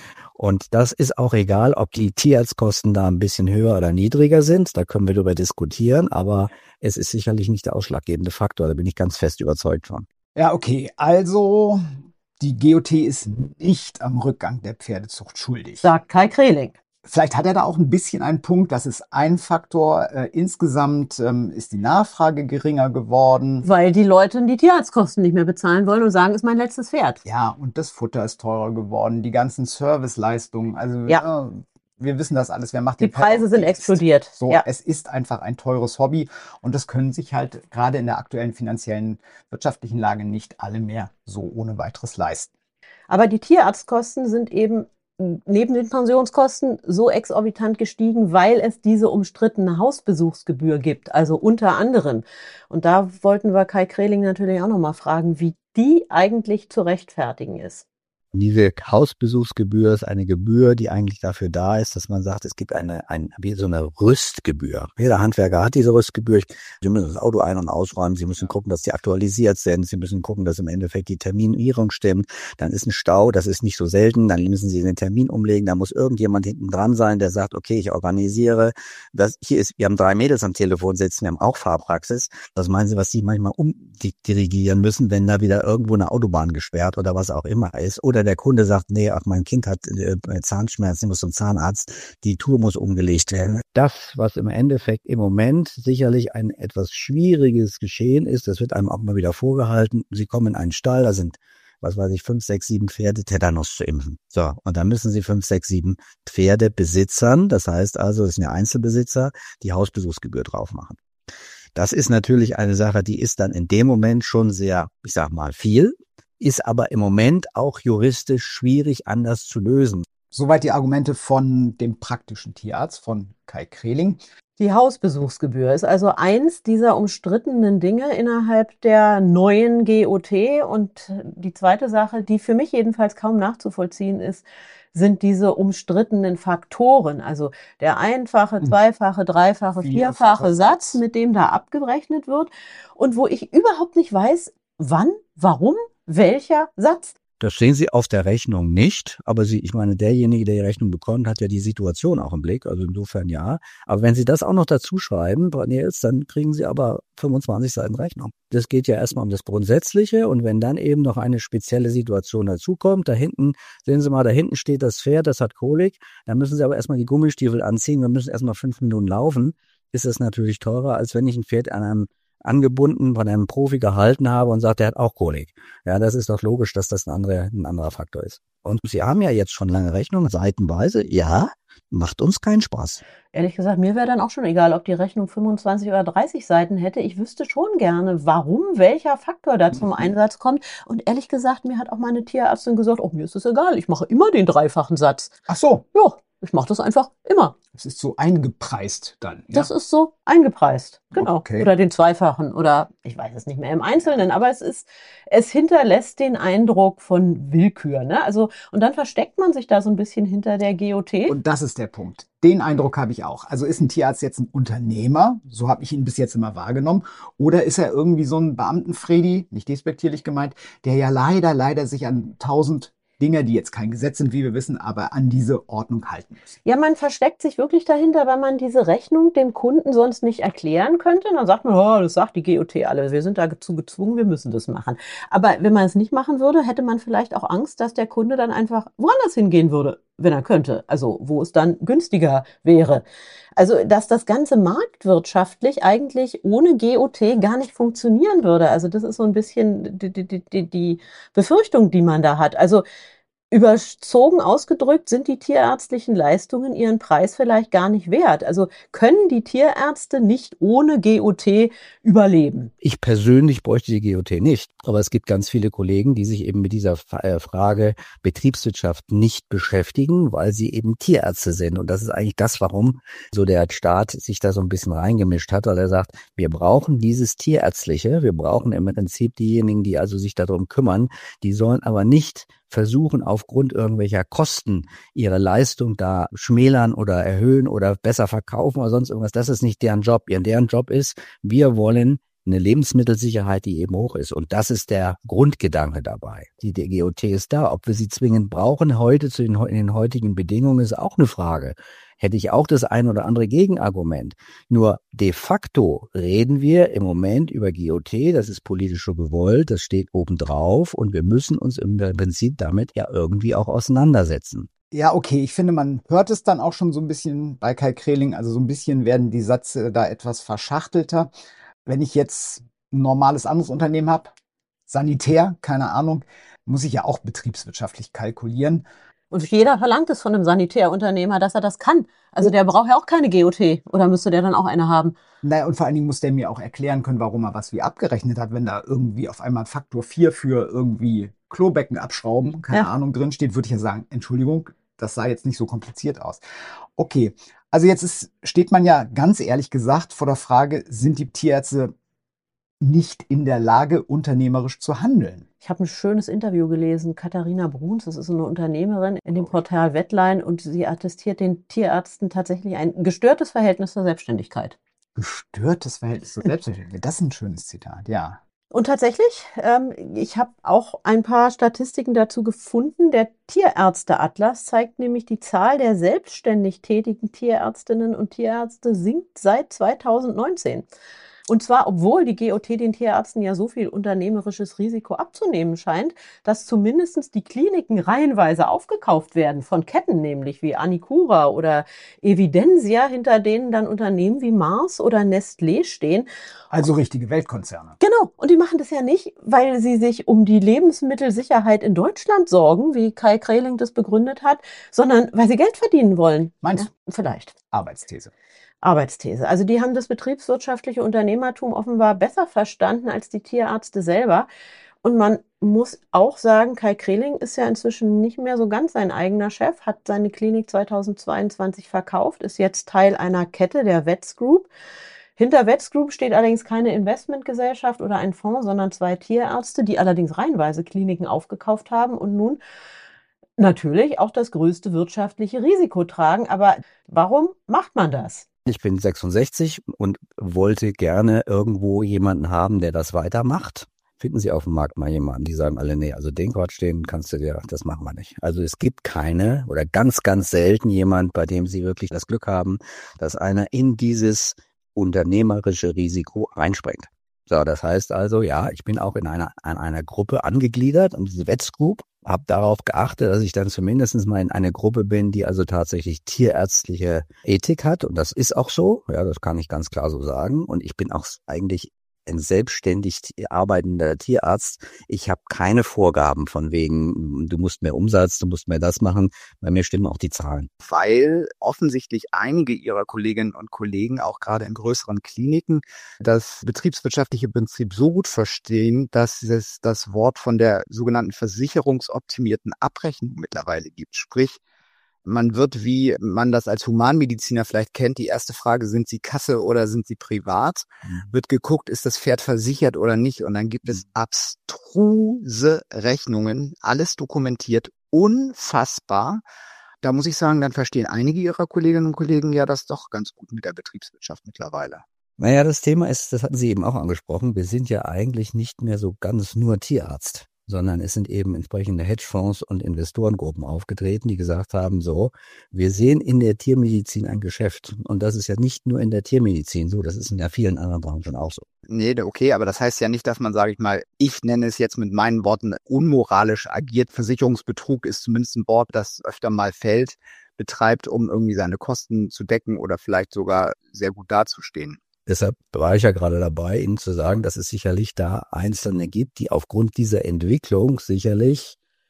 Und das ist auch egal, ob die Tierarztkosten da ein bisschen höher oder niedriger sind. Da können wir darüber diskutieren, aber es ist sicherlich nicht der ausschlaggebende Faktor. Da bin ich ganz fest überzeugt von. Ja, okay. Also die GOT ist nicht am Rückgang der Pferdezucht schuldig. Sagt Kai Kreling. Vielleicht hat er da auch ein bisschen einen Punkt. Das ist ein Faktor. Insgesamt ist die Nachfrage geringer geworden. Weil die Leute die Tierarztkosten nicht mehr bezahlen wollen und sagen, ist mein letztes Pferd. Ja, und das Futter ist teurer geworden. Die ganzen Serviceleistungen. Also Ja. wir wissen das alles. Wer macht Die den Preise sind explodiert. So, Ja. es ist einfach ein teures Hobby und das können sich halt gerade in der aktuellen finanziellen, wirtschaftlichen Lage nicht alle mehr so ohne weiteres leisten. Aber die Tierarztkosten sind eben neben den Pensionskosten so exorbitant gestiegen, weil es diese umstrittene Hausbesuchsgebühr gibt, also unter anderem. Und da wollten wir Kai Kreling natürlich auch nochmal fragen, wie die eigentlich zu rechtfertigen ist. Diese Hausbesuchsgebühr ist eine Gebühr, die eigentlich dafür da ist, dass man sagt, es gibt wie so eine Rüstgebühr. Jeder Handwerker hat diese Rüstgebühr. Sie müssen das Auto ein- und ausräumen. Sie müssen gucken, dass die aktualisiert sind. Sie müssen gucken, dass im Endeffekt die Terminierung stimmt. Dann ist ein Stau, das ist nicht so selten. Dann müssen Sie den Termin umlegen. Da muss irgendjemand hinten dran sein, der sagt, okay, ich organisiere. Wir haben 3 Mädels am Telefon sitzen, wir haben auch Fahrpraxis. Das meinen Sie, was Sie manchmal umdirigieren müssen, wenn da wieder irgendwo eine Autobahn gesperrt oder was auch immer ist. Oder der Kunde sagt, nee, ach, mein Kind hat Zahnschmerzen, muss zum Zahnarzt, die Tour muss umgelegt werden. Das, was im Endeffekt im Moment sicherlich ein etwas schwieriges Geschehen ist, das wird einem auch mal wieder vorgehalten. Sie kommen in einen Stall, da sind, 5, 6, 7 Pferde Tetanus zu impfen. So, und dann müssen Sie 5, 6, 7 Pferdebesitzern, das heißt also, das sind ja Einzelbesitzer, die Hausbesuchsgebühr drauf machen. Das ist natürlich eine Sache, die ist dann in dem Moment schon sehr, ich sag mal, viel, ist aber im Moment auch juristisch schwierig anders zu lösen. Soweit die Argumente von dem praktischen Tierarzt, von Kai Kreling. Die Hausbesuchsgebühr ist also eins dieser umstrittenen Dinge innerhalb der neuen GOT. Und die zweite Sache, die für mich jedenfalls kaum nachzuvollziehen ist, sind diese umstrittenen Faktoren. Also der einfache, zweifache, dreifache, vierfache Satz, mit dem da abgerechnet wird und wo ich überhaupt nicht weiß, wann, warum, welcher Satz. Das sehen Sie auf der Rechnung nicht, aber ich meine, derjenige, der die Rechnung bekommt, hat ja die Situation auch im Blick, also insofern ja. Aber wenn Sie das auch noch dazu schreiben, Nils, dann kriegen Sie aber 25 Seiten Rechnung. Das geht ja erstmal um das Grundsätzliche und wenn dann eben noch eine spezielle Situation dazukommt, da hinten, sehen Sie mal, da hinten steht das Pferd, das hat Kolik, dann müssen Sie aber erstmal die Gummistiefel anziehen, wir müssen erstmal 5 Minuten laufen, ist das natürlich teurer, als wenn ich ein Pferd angebunden von einem Profi gehalten habe und sagt, der hat auch Kolik. Ja, das ist doch logisch, dass das ein anderer Faktor ist. Und Sie haben ja jetzt schon lange Rechnungen, seitenweise. Ja, macht uns keinen Spaß. Ehrlich gesagt, mir wäre dann auch schon egal, ob die Rechnung 25 oder 30 Seiten hätte. Ich wüsste schon gerne, warum, welcher Faktor da zum Einsatz kommt. Und ehrlich gesagt, mir hat auch meine Tierärztin gesagt, oh, mir ist es egal, ich mache immer den dreifachen Satz. Ach so. Ja, ich mache das einfach immer. Es ist so eingepreist dann. Ja? Das ist so eingepreist, genau. Okay. Oder den zweifachen oder ich weiß es nicht mehr im Einzelnen, aber es hinterlässt den Eindruck von Willkür, ne? Also, und dann versteckt man sich da so ein bisschen hinter der GOT. Und das ist der Punkt. Den Eindruck habe ich auch. Also ist ein Tierarzt jetzt ein Unternehmer, so habe ich ihn bis jetzt immer wahrgenommen, oder ist er irgendwie so ein Beamtenfredi, nicht despektierlich gemeint, der ja leider sich an 1000 Dinge, die jetzt kein Gesetz sind, wie wir wissen, aber an diese Ordnung halten müssen. Ja, man versteckt sich wirklich dahinter, weil man diese Rechnung dem Kunden sonst nicht erklären könnte. Dann sagt man, oh, das sagt die GOT alle, wir sind dazu gezwungen, wir müssen das machen. Aber wenn man es nicht machen würde, hätte man vielleicht auch Angst, dass der Kunde dann einfach woanders hingehen würde, wenn er könnte. Also wo es dann günstiger wäre. Also dass das Ganze marktwirtschaftlich eigentlich ohne GOT gar nicht funktionieren würde. Also das ist so ein bisschen die Befürchtung, die man da hat. Also Überzogen ausgedrückt sind die tierärztlichen Leistungen ihren Preis vielleicht gar nicht wert. Also können die Tierärzte nicht ohne GOT überleben? Ich persönlich bräuchte die GOT nicht, aber es gibt ganz viele Kollegen, die sich eben mit dieser Frage Betriebswirtschaft nicht beschäftigen, weil sie eben Tierärzte sind. Und das ist eigentlich das, warum so der Staat sich da so ein bisschen reingemischt hat, weil er sagt, wir brauchen dieses Tierärztliche, wir brauchen im Prinzip diejenigen, die also sich darum kümmern, die sollen aber nicht versuchen, aufgrund irgendwelcher Kosten ihre Leistung da schmälern oder erhöhen oder besser verkaufen oder sonst irgendwas. Das ist nicht deren Job. Deren Job ist, wir wollen eine Lebensmittelsicherheit, die eben hoch ist. Und das ist der Grundgedanke dabei. Die GOT ist da. Ob wir sie zwingend brauchen heute in den heutigen Bedingungen, ist auch eine Frage. Hätte ich auch das ein oder andere Gegenargument. Nur de facto reden wir im Moment über GOT, das ist politisch so gewollt, das steht obendrauf und wir müssen uns im Prinzip damit ja irgendwie auch auseinandersetzen. Ja, okay, ich finde, man hört es dann auch schon so ein bisschen bei Kai Kreling, also so ein bisschen werden die Sätze da etwas verschachtelter. Wenn ich jetzt ein normales anderes Unternehmen habe, Sanitär, keine Ahnung, muss ich ja auch betriebswirtschaftlich kalkulieren. Und jeder verlangt es von einem Sanitärunternehmer, dass er das kann. Also der braucht ja auch keine GOT. Oder müsste der dann auch eine haben? Naja, und vor allen Dingen muss der mir auch erklären können, warum er was wie abgerechnet hat, wenn da irgendwie auf einmal Faktor 4 für irgendwie Klobecken abschrauben, keine Ahnung, drin steht, würde ich ja sagen, Entschuldigung, das sah jetzt nicht so kompliziert aus. Okay, also jetzt steht man ja ganz ehrlich gesagt vor der Frage, sind die Tierärzte nicht in der Lage, unternehmerisch zu handeln? Ich habe ein schönes Interview gelesen, Katharina Bruns, das ist eine Unternehmerin in dem Portal Vetline und sie attestiert den Tierärzten tatsächlich ein gestörtes Verhältnis zur Selbstständigkeit. Gestörtes Verhältnis zur Selbstständigkeit, das ist ein schönes Zitat, ja. Und tatsächlich, ich habe auch ein paar Statistiken dazu gefunden. Der Tierärzteatlas zeigt nämlich, die Zahl der selbstständig tätigen Tierärztinnen und Tierärzte sinkt seit 2019. Und zwar, obwohl die GOT den Tierärzten ja so viel unternehmerisches Risiko abzunehmen scheint, dass zumindest die Kliniken reihenweise aufgekauft werden, von Ketten nämlich wie Anicura oder Evidensia, hinter denen dann Unternehmen wie Mars oder Nestlé stehen. Also richtige Weltkonzerne. Genau, und die machen das ja nicht, weil sie sich um die Lebensmittelsicherheit in Deutschland sorgen, wie Kai Kreling das begründet hat, sondern weil sie Geld verdienen wollen. Meinst du? Ja, vielleicht. Arbeitsthese. Also die haben das betriebswirtschaftliche Unternehmertum offenbar besser verstanden als die Tierärzte selber. Und man muss auch sagen, Kai Kreling ist ja inzwischen nicht mehr so ganz sein eigener Chef, hat seine Klinik 2022 verkauft, ist jetzt Teil einer Kette, der Vets Group. Hinter Vets Group steht allerdings keine Investmentgesellschaft oder ein Fonds, sondern 2 Tierärzte, die allerdings reihenweise Kliniken aufgekauft haben und nun natürlich auch das größte wirtschaftliche Risiko tragen. Aber warum macht man das? Ich bin 66 und wollte gerne irgendwo jemanden haben, der das weitermacht. Finden Sie auf dem Markt mal jemanden, die sagen alle, nee, also den Quatsch, den kannst du dir, das machen wir nicht. Also es gibt keine oder ganz, ganz selten jemand, bei dem Sie wirklich das Glück haben, dass einer in dieses unternehmerische Risiko reinspringt. So, das heißt also, ja, ich bin auch in einer Gruppe angegliedert, und diese Vets Group, habe darauf geachtet, dass ich dann zumindest mal in eine Gruppe bin, die also tatsächlich tierärztliche Ethik hat, und das ist auch so, ja, das kann ich ganz klar so sagen, und ich bin auch eigentlich ein selbstständig arbeitender Tierarzt. Ich habe keine Vorgaben von wegen, du musst mehr Umsatz, du musst mehr das machen. Bei mir stimmen auch die Zahlen. Weil offensichtlich einige Ihrer Kolleginnen und Kollegen, auch gerade in größeren Kliniken, das betriebswirtschaftliche Prinzip so gut verstehen, dass es das Wort von der sogenannten versicherungsoptimierten Abrechnung mittlerweile gibt. Sprich, man wird, wie man das als Humanmediziner vielleicht kennt, die erste Frage, sind Sie Kasse oder sind Sie privat? Wird geguckt, ist das Pferd versichert oder nicht? Und dann gibt es abstruse Rechnungen, alles dokumentiert, unfassbar. Da muss ich sagen, dann verstehen einige Ihrer Kolleginnen und Kollegen ja das doch ganz gut mit der Betriebswirtschaft mittlerweile. Naja, das Thema ist, das hatten Sie eben auch angesprochen, wir sind ja eigentlich nicht mehr so ganz nur Tierarzt, sondern es sind eben entsprechende Hedgefonds und Investorengruppen aufgetreten, die gesagt haben, so, wir sehen in der Tiermedizin ein Geschäft. Und das ist ja nicht nur in der Tiermedizin so, das ist in ja vielen anderen Branchen auch so. Nee, okay, aber das heißt ja nicht, dass man, sage ich mal, ich nenne es jetzt mit meinen Worten, unmoralisch agiert. Versicherungsbetrug ist zumindest ein Wort, das öfter mal fällt, betreibt, um irgendwie seine Kosten zu decken oder vielleicht sogar sehr gut dazustehen. Deshalb war ich ja gerade dabei, Ihnen zu sagen, dass es sicherlich da Einzelne gibt, die aufgrund dieser Entwicklung sicherlich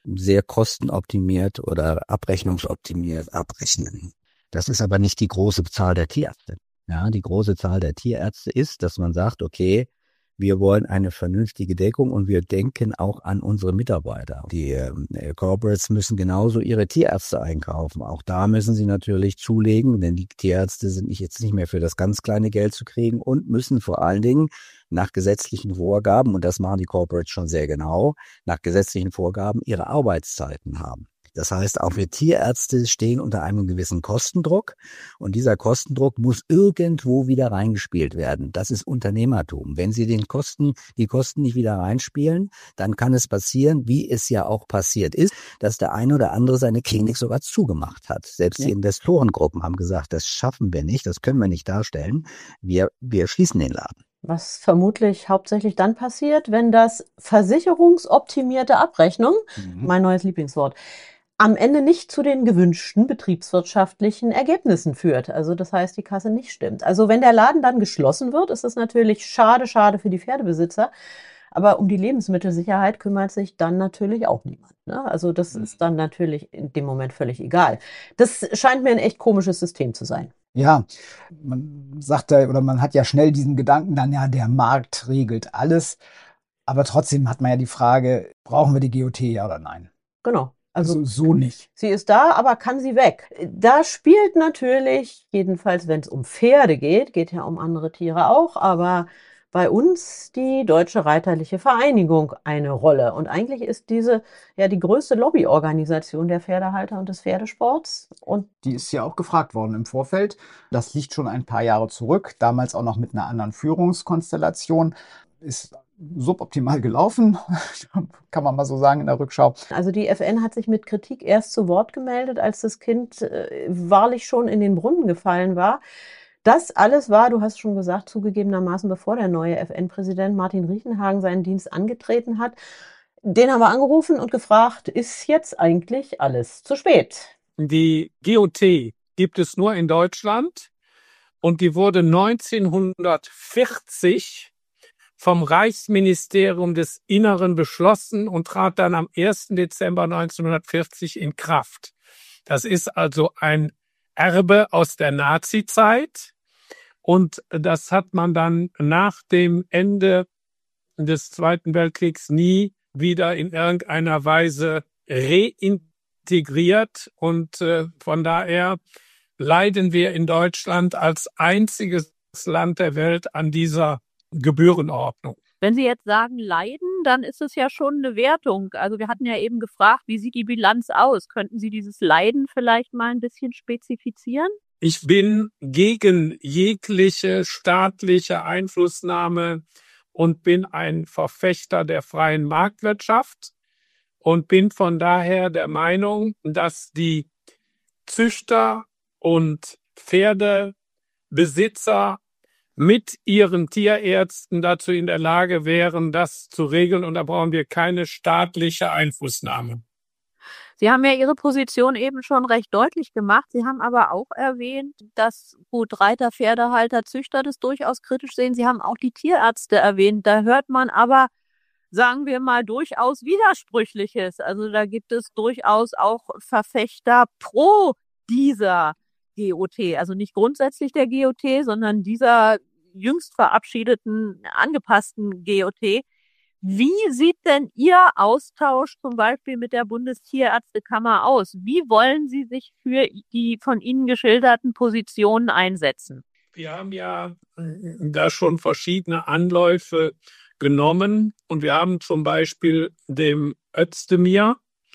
sehr kostenoptimiert oder abrechnungsoptimiert abrechnen. Das ist aber nicht die große Zahl der Tierärzte. Ja, die große Zahl der Tierärzte ist, dass man sagt, okay, wir wollen eine vernünftige Deckung und wir denken auch an unsere Mitarbeiter. Die Corporates müssen genauso ihre Tierärzte einkaufen. Auch da müssen sie natürlich zulegen, denn die Tierärzte sind jetzt nicht mehr für das ganz kleine Geld zu kriegen und müssen vor allen Dingen nach gesetzlichen Vorgaben, und das machen die Corporates schon sehr genau, nach gesetzlichen Vorgaben ihre Arbeitszeiten haben. Das heißt, auch wir Tierärzte stehen unter einem gewissen Kostendruck und dieser Kostendruck muss irgendwo wieder reingespielt werden. Das ist Unternehmertum. Wenn Sie die Kosten nicht wieder reinspielen, dann kann es passieren, wie es ja auch passiert ist, dass der eine oder andere seine Klinik sogar zugemacht hat. Selbst die Investorengruppen haben gesagt, das schaffen wir nicht, das können wir nicht darstellen. Wir schließen den Laden. Was vermutlich hauptsächlich dann passiert, wenn das versicherungsoptimierte Abrechnung, mein neues Lieblingswort, am Ende nicht zu den gewünschten betriebswirtschaftlichen Ergebnissen führt. Also das heißt, die Kasse nicht stimmt. Also wenn der Laden dann geschlossen wird, ist das natürlich schade für die Pferdebesitzer. Aber um die Lebensmittelsicherheit kümmert sich dann natürlich auch niemand, ne? Also das ist dann natürlich in dem Moment völlig egal. Das scheint mir ein echt komisches System zu sein. Ja, man sagt ja, oder man hat ja schnell diesen Gedanken dann, ja, der Markt regelt alles. Aber trotzdem hat man ja die Frage, brauchen wir die GOT, ja oder nein? Genau. Also so nicht. Sie ist da, aber kann sie weg? Da spielt natürlich, jedenfalls wenn es um Pferde geht ja um andere Tiere auch, aber bei uns die Deutsche Reiterliche Vereinigung eine Rolle. Und eigentlich ist diese ja die größte Lobbyorganisation der Pferdehalter und des Pferdesports. Und die ist ja auch gefragt worden im Vorfeld. Das liegt schon ein paar Jahre zurück, damals auch noch mit einer anderen Führungskonstellation. Ist suboptimal gelaufen, kann man mal so sagen in der Rückschau. Also die FN hat sich mit Kritik erst zu Wort gemeldet, als das Kind wahrlich schon in den Brunnen gefallen war. Das alles war, du hast schon gesagt, zugegebenermaßen bevor der neue FN-Präsident Martin Riechenhagen seinen Dienst angetreten hat. Den haben wir angerufen und gefragt, ist jetzt eigentlich alles zu spät? Die GOT gibt es nur in Deutschland und die wurde 1940 vom Reichsministerium des Inneren beschlossen und trat dann am 1. Dezember 1940 in Kraft. Das ist also ein Erbe aus der Nazizeit und das hat man dann nach dem Ende des Zweiten Weltkriegs nie wieder in irgendeiner Weise reintegriert und von daher leiden wir in Deutschland als einziges Land der Welt an dieser Gebührenordnung. Wenn Sie jetzt sagen leiden, dann ist es ja schon eine Wertung. Also wir hatten ja eben gefragt, wie sieht die Bilanz aus? Könnten Sie dieses Leiden vielleicht mal ein bisschen spezifizieren? Ich bin gegen jegliche staatliche Einflussnahme und bin ein Verfechter der freien Marktwirtschaft und bin von daher der Meinung, dass die Züchter und Pferdebesitzer mit ihren Tierärzten dazu in der Lage wären, das zu regeln. Und da brauchen wir keine staatliche Einflussnahme. Sie haben ja Ihre Position eben schon recht deutlich gemacht. Sie haben aber auch erwähnt, dass Reiter, Pferdehalter, Züchter das durchaus kritisch sehen. Sie haben auch die Tierärzte erwähnt. Da hört man aber, sagen wir mal, durchaus Widersprüchliches. Also da gibt es durchaus auch Verfechter pro dieser GOT. Also nicht grundsätzlich der GOT, sondern dieser jüngst verabschiedeten, angepassten GOT. Wie sieht denn Ihr Austausch zum Beispiel mit der Bundestierärztekammer aus? Wie wollen Sie sich für die von Ihnen geschilderten Positionen einsetzen? Wir haben ja da schon verschiedene Anläufe genommen und wir haben zum Beispiel dem Özdemir,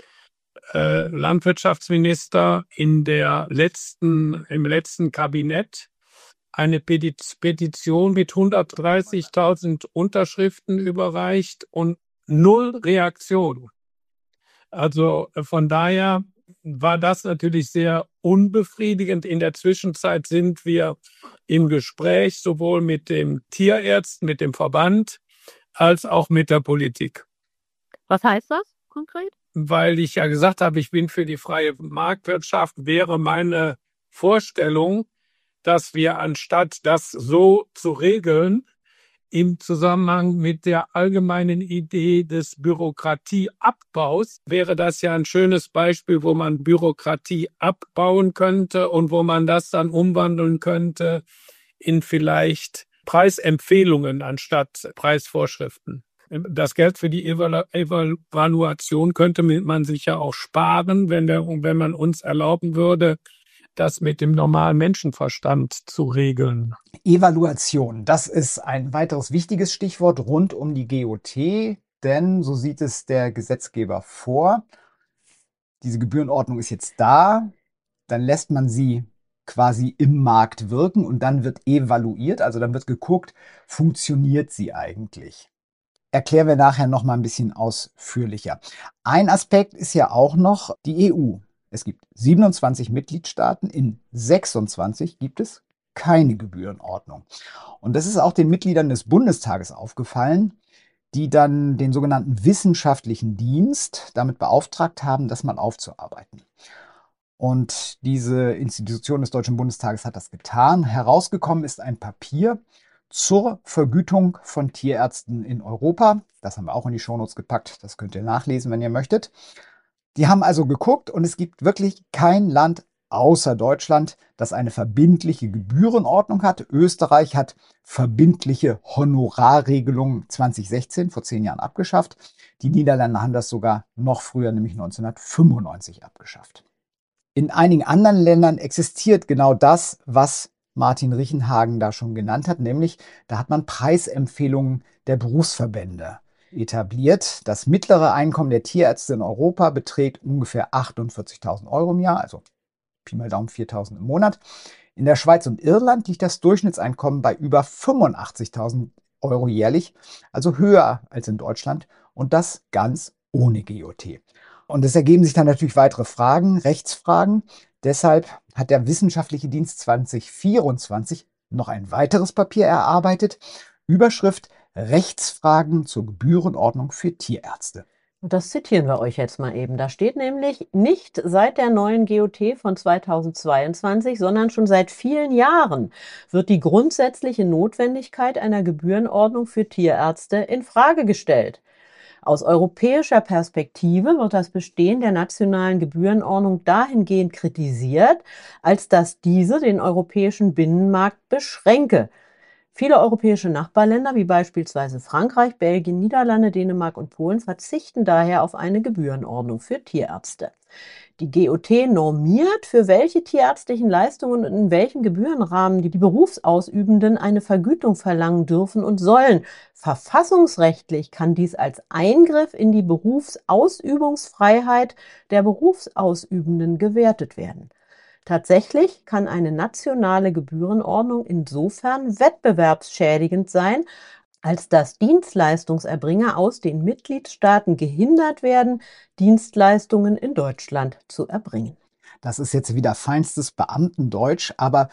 Landwirtschaftsminister, im letzten Kabinett eine Petition mit 130.000 Unterschriften überreicht und 0 Reaktion. Also von daher war das natürlich sehr unbefriedigend. In der Zwischenzeit sind wir im Gespräch sowohl mit dem Tierärzten, mit dem Verband, als auch mit der Politik. Was heißt das konkret? Weil ich ja gesagt habe, ich bin für die freie Marktwirtschaft, wäre meine Vorstellung, dass wir anstatt das so zu regeln, im Zusammenhang mit der allgemeinen Idee des Bürokratieabbaus wäre das ja ein schönes Beispiel, wo man Bürokratie abbauen könnte und wo man das dann umwandeln könnte in vielleicht Preisempfehlungen anstatt Preisvorschriften. Das Geld für die Evaluation könnte man sich ja auch sparen, wenn man uns erlauben würde, das mit dem normalen Menschenverstand zu regeln. Evaluation, das ist ein weiteres wichtiges Stichwort rund um die GOT, denn so sieht es der Gesetzgeber vor. Diese Gebührenordnung ist jetzt da, dann lässt man sie quasi im Markt wirken und dann wird evaluiert, also dann wird geguckt, funktioniert sie eigentlich? Erklären wir nachher noch mal ein bisschen ausführlicher. Ein Aspekt ist ja auch noch die EU. Es gibt 27 Mitgliedstaaten, in 26 gibt es keine Gebührenordnung. Und das ist auch den Mitgliedern des Bundestages aufgefallen, die dann den sogenannten wissenschaftlichen Dienst damit beauftragt haben, das mal aufzuarbeiten. Und diese Institution des Deutschen Bundestages hat das getan. Herausgekommen ist ein Papier zur Vergütung von Tierärzten in Europa. Das haben wir auch in die Shownotes gepackt. Das könnt ihr nachlesen, wenn ihr möchtet. Die haben also geguckt und es gibt wirklich kein Land außer Deutschland, das eine verbindliche Gebührenordnung hat. Österreich hat verbindliche Honorarregelungen 2016, vor 10 Jahren, abgeschafft. Die Niederlande haben das sogar noch früher, nämlich 1995, abgeschafft. In einigen anderen Ländern existiert genau das, was Martin Richenhagen da schon genannt hat, nämlich da hat man Preisempfehlungen der Berufsverbände etabliert. Das mittlere Einkommen der Tierärzte in Europa beträgt ungefähr 48.000 Euro im Jahr, also Pi mal Daumen 4.000 im Monat. In der Schweiz und Irland liegt das Durchschnittseinkommen bei über 85.000 Euro jährlich, also höher als in Deutschland, und das ganz ohne GOT. Und es ergeben sich dann natürlich weitere Fragen, Rechtsfragen. Deshalb hat der Wissenschaftliche Dienst 2024 noch ein weiteres Papier erarbeitet. Überschrift: Rechtsfragen zur Gebührenordnung für Tierärzte. Und das zitieren wir euch jetzt mal eben. Da steht nämlich: Nicht seit der neuen GOT von 2022, sondern schon seit vielen Jahren wird die grundsätzliche Notwendigkeit einer Gebührenordnung für Tierärzte in Frage gestellt. Aus europäischer Perspektive wird das Bestehen der nationalen Gebührenordnung dahingehend kritisiert, als dass diese den europäischen Binnenmarkt beschränke. Viele europäische Nachbarländer wie beispielsweise Frankreich, Belgien, Niederlande, Dänemark und Polen verzichten daher auf eine Gebührenordnung für Tierärzte. Die GOT normiert, für welche tierärztlichen Leistungen und in welchem Gebührenrahmen die Berufsausübenden eine Vergütung verlangen dürfen und sollen. Verfassungsrechtlich kann dies als Eingriff in die Berufsausübungsfreiheit der Berufsausübenden gewertet werden. Tatsächlich kann eine nationale Gebührenordnung insofern wettbewerbsschädigend sein, als dass Dienstleistungserbringer aus den Mitgliedstaaten gehindert werden, Dienstleistungen in Deutschland zu erbringen. Das ist jetzt wieder feinstes Beamtendeutsch, aber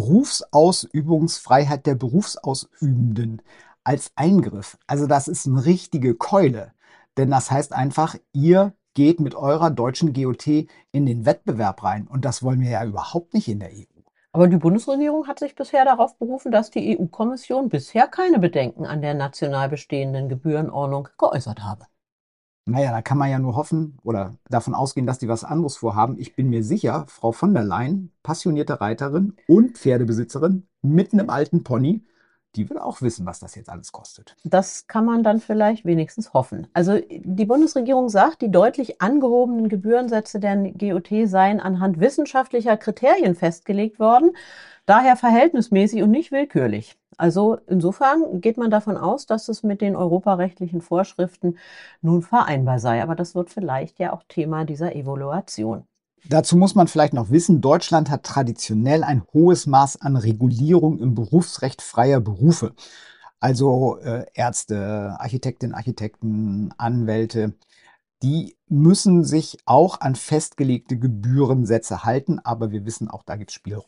Berufsausübungsfreiheit der Berufsausübenden als Eingriff. Also das ist eine richtige Keule, denn das heißt einfach, ihr geht mit eurer deutschen GOT in den Wettbewerb rein und das wollen wir ja überhaupt nicht in der EU. Aber die Bundesregierung hat sich bisher darauf berufen, dass die EU-Kommission bisher keine Bedenken an der national bestehenden Gebührenordnung geäußert habe. Naja, da kann man ja nur hoffen oder davon ausgehen, dass die was anderes vorhaben. Ich bin mir sicher, Frau von der Leyen, passionierte Reiterin und Pferdebesitzerin mit einem alten Pony, die will auch wissen, was das jetzt alles kostet. Das kann man dann vielleicht wenigstens hoffen. Also die Bundesregierung sagt, die deutlich angehobenen Gebührensätze der GOT seien anhand wissenschaftlicher Kriterien festgelegt worden, daher verhältnismäßig und nicht willkürlich. Also insofern geht man davon aus, dass es mit den europarechtlichen Vorschriften nun vereinbar sei. Aber das wird vielleicht ja auch Thema dieser Evaluation. Dazu muss man vielleicht noch wissen, Deutschland hat traditionell ein hohes Maß an Regulierung im Berufsrecht freier Berufe. Also Ärzte, Architektinnen, Architekten, Anwälte, die müssen sich auch an festgelegte Gebührensätze halten, aber wir wissen auch, da gibt es Spielräume.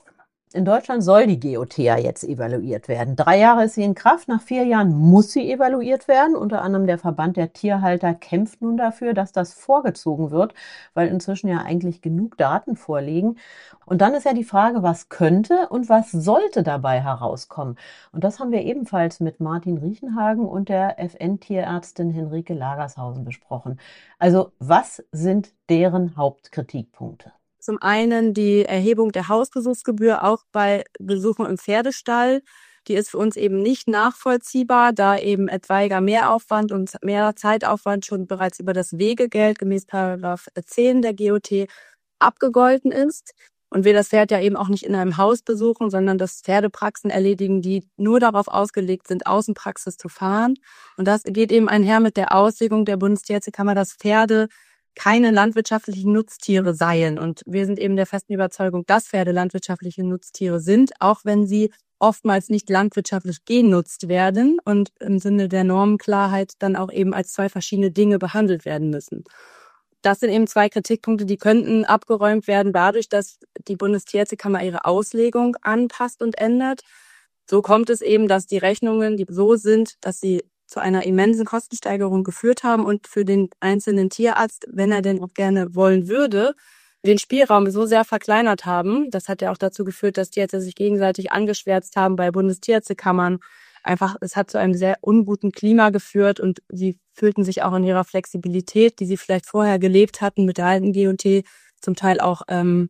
In Deutschland soll die GOT ja jetzt evaluiert werden. 3 Jahre ist sie in Kraft, nach 4 Jahren muss sie evaluiert werden. Unter anderem der Verband der Tierhalter kämpft nun dafür, dass das vorgezogen wird, weil inzwischen ja eigentlich genug Daten vorliegen. Und dann ist ja die Frage, was könnte und was sollte dabei herauskommen? Und das haben wir ebenfalls mit Martin Riechenhagen und der FN-Tierärztin Henrike Lagershausen besprochen. Also was sind deren Hauptkritikpunkte? Zum einen die Erhebung der Hausbesuchsgebühr auch bei Besuchen im Pferdestall. Die ist für uns eben nicht nachvollziehbar, da eben etwaiger Mehraufwand und mehr Zeitaufwand schon bereits über das Wegegeld gemäß § 10 der GOT abgegolten ist. Und wir das Pferd ja eben auch nicht in einem Haus besuchen, sondern das Pferdepraxen erledigen, die nur darauf ausgelegt sind, Außenpraxis zu fahren. Und das geht eben einher mit der Auslegung der Bundestierärztekammer, dass Pferde keine landwirtschaftlichen Nutztiere seien. Und wir sind eben der festen Überzeugung, dass Pferde landwirtschaftliche Nutztiere sind, auch wenn sie oftmals nicht landwirtschaftlich genutzt werden und im Sinne der Normenklarheit dann auch eben als 2 verschiedene Dinge behandelt werden müssen. Das sind eben 2 Kritikpunkte, die könnten abgeräumt werden dadurch, dass die Bundestierärztekammer ihre Auslegung anpasst und ändert. So kommt es eben, dass die Rechnungen, die so sind, dass sie zu einer immensen Kostensteigerung geführt haben und für den einzelnen Tierarzt, wenn er denn auch gerne wollen würde, den Spielraum so sehr verkleinert haben. Das hat ja auch dazu geführt, dass Tierärzte sich gegenseitig angeschwärzt haben bei Bundestierärztekammern. Einfach, es hat zu einem sehr unguten Klima geführt und sie fühlten sich auch in ihrer Flexibilität, die sie vielleicht vorher gelebt hatten mit der alten GOT, zum Teil auch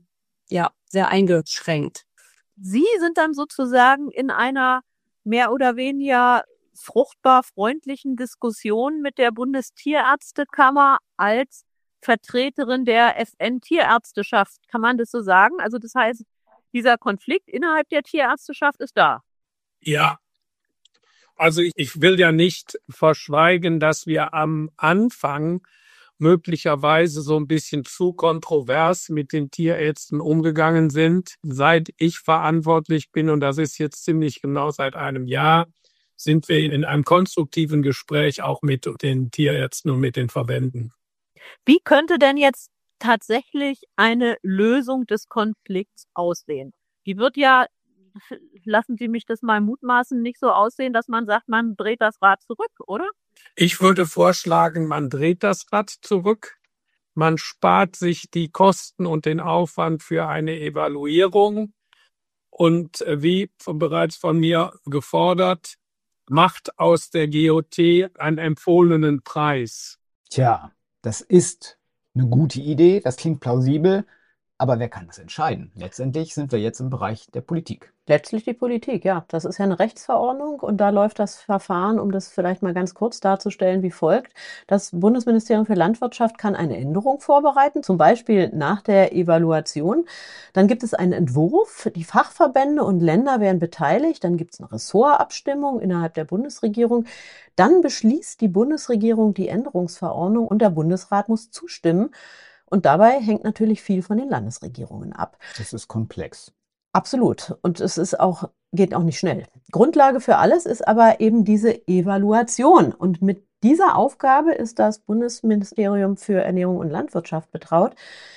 sehr eingeschränkt. Sie sind dann sozusagen in einer mehr oder weniger fruchtbar freundlichen Diskussion mit der Bundestierärztekammer als Vertreterin der FN-Tierärzteschaft. Kann man das so sagen? Also das heißt, dieser Konflikt innerhalb der Tierärzteschaft ist da. Ja, also ich will ja nicht verschweigen, dass wir am Anfang möglicherweise so ein bisschen zu kontrovers mit den Tierärzten umgegangen sind. Seit ich verantwortlich bin, und das ist jetzt ziemlich genau seit einem Jahr, sind wir in einem konstruktiven Gespräch auch mit den Tierärzten und mit den Verbänden. Wie könnte denn jetzt tatsächlich eine Lösung des Konflikts aussehen? Die wird ja, lassen Sie mich das mal mutmaßen, nicht so aussehen, dass man sagt, man dreht das Rad zurück, oder? Ich würde vorschlagen, man dreht das Rad zurück. Man spart sich die Kosten und den Aufwand für eine Evaluierung. Und wie bereits von mir gefordert, macht aus der GOT einen empfohlenen Preis. Tja, das ist eine gute Idee, das klingt plausibel, aber wer kann das entscheiden? Letztendlich sind wir jetzt im Bereich der Politik. Letztlich die Politik, ja. Das ist ja eine Rechtsverordnung und da läuft das Verfahren, um das vielleicht mal ganz kurz darzustellen, wie folgt. Das Bundesministerium für Landwirtschaft kann eine Änderung vorbereiten, zum Beispiel nach der Evaluation. Dann gibt es einen Entwurf, die Fachverbände und Länder werden beteiligt, dann gibt es eine Ressortabstimmung innerhalb der Bundesregierung. Dann beschließt die Bundesregierung die Änderungsverordnung und der Bundesrat muss zustimmen. Und dabei hängt natürlich viel von den Landesregierungen ab. Das ist komplex. Absolut. Und es ist auch, geht auch nicht schnell. Grundlage für alles ist aber eben diese Evaluation. Und mit dieser Aufgabe ist das Bundesministerium für Ernährung und Landwirtschaft betraut.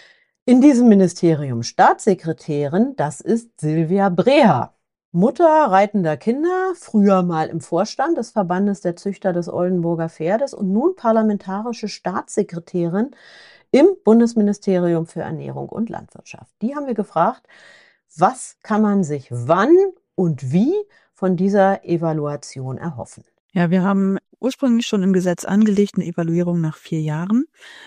In diesem Ministerium Staatssekretärin, das ist Silvia Breher. Mutter reitender Kinder, früher mal im Vorstand des Verbandes der Züchter des Oldenburger Pferdes und nun parlamentarische Staatssekretärin im Bundesministerium für Ernährung und Landwirtschaft. Die haben wir gefragt, was kann man sich wann und wie von dieser Evaluation erhoffen? Ja, wir haben ursprünglich schon im Gesetz angelegt eine Evaluierung nach 4 Jahren.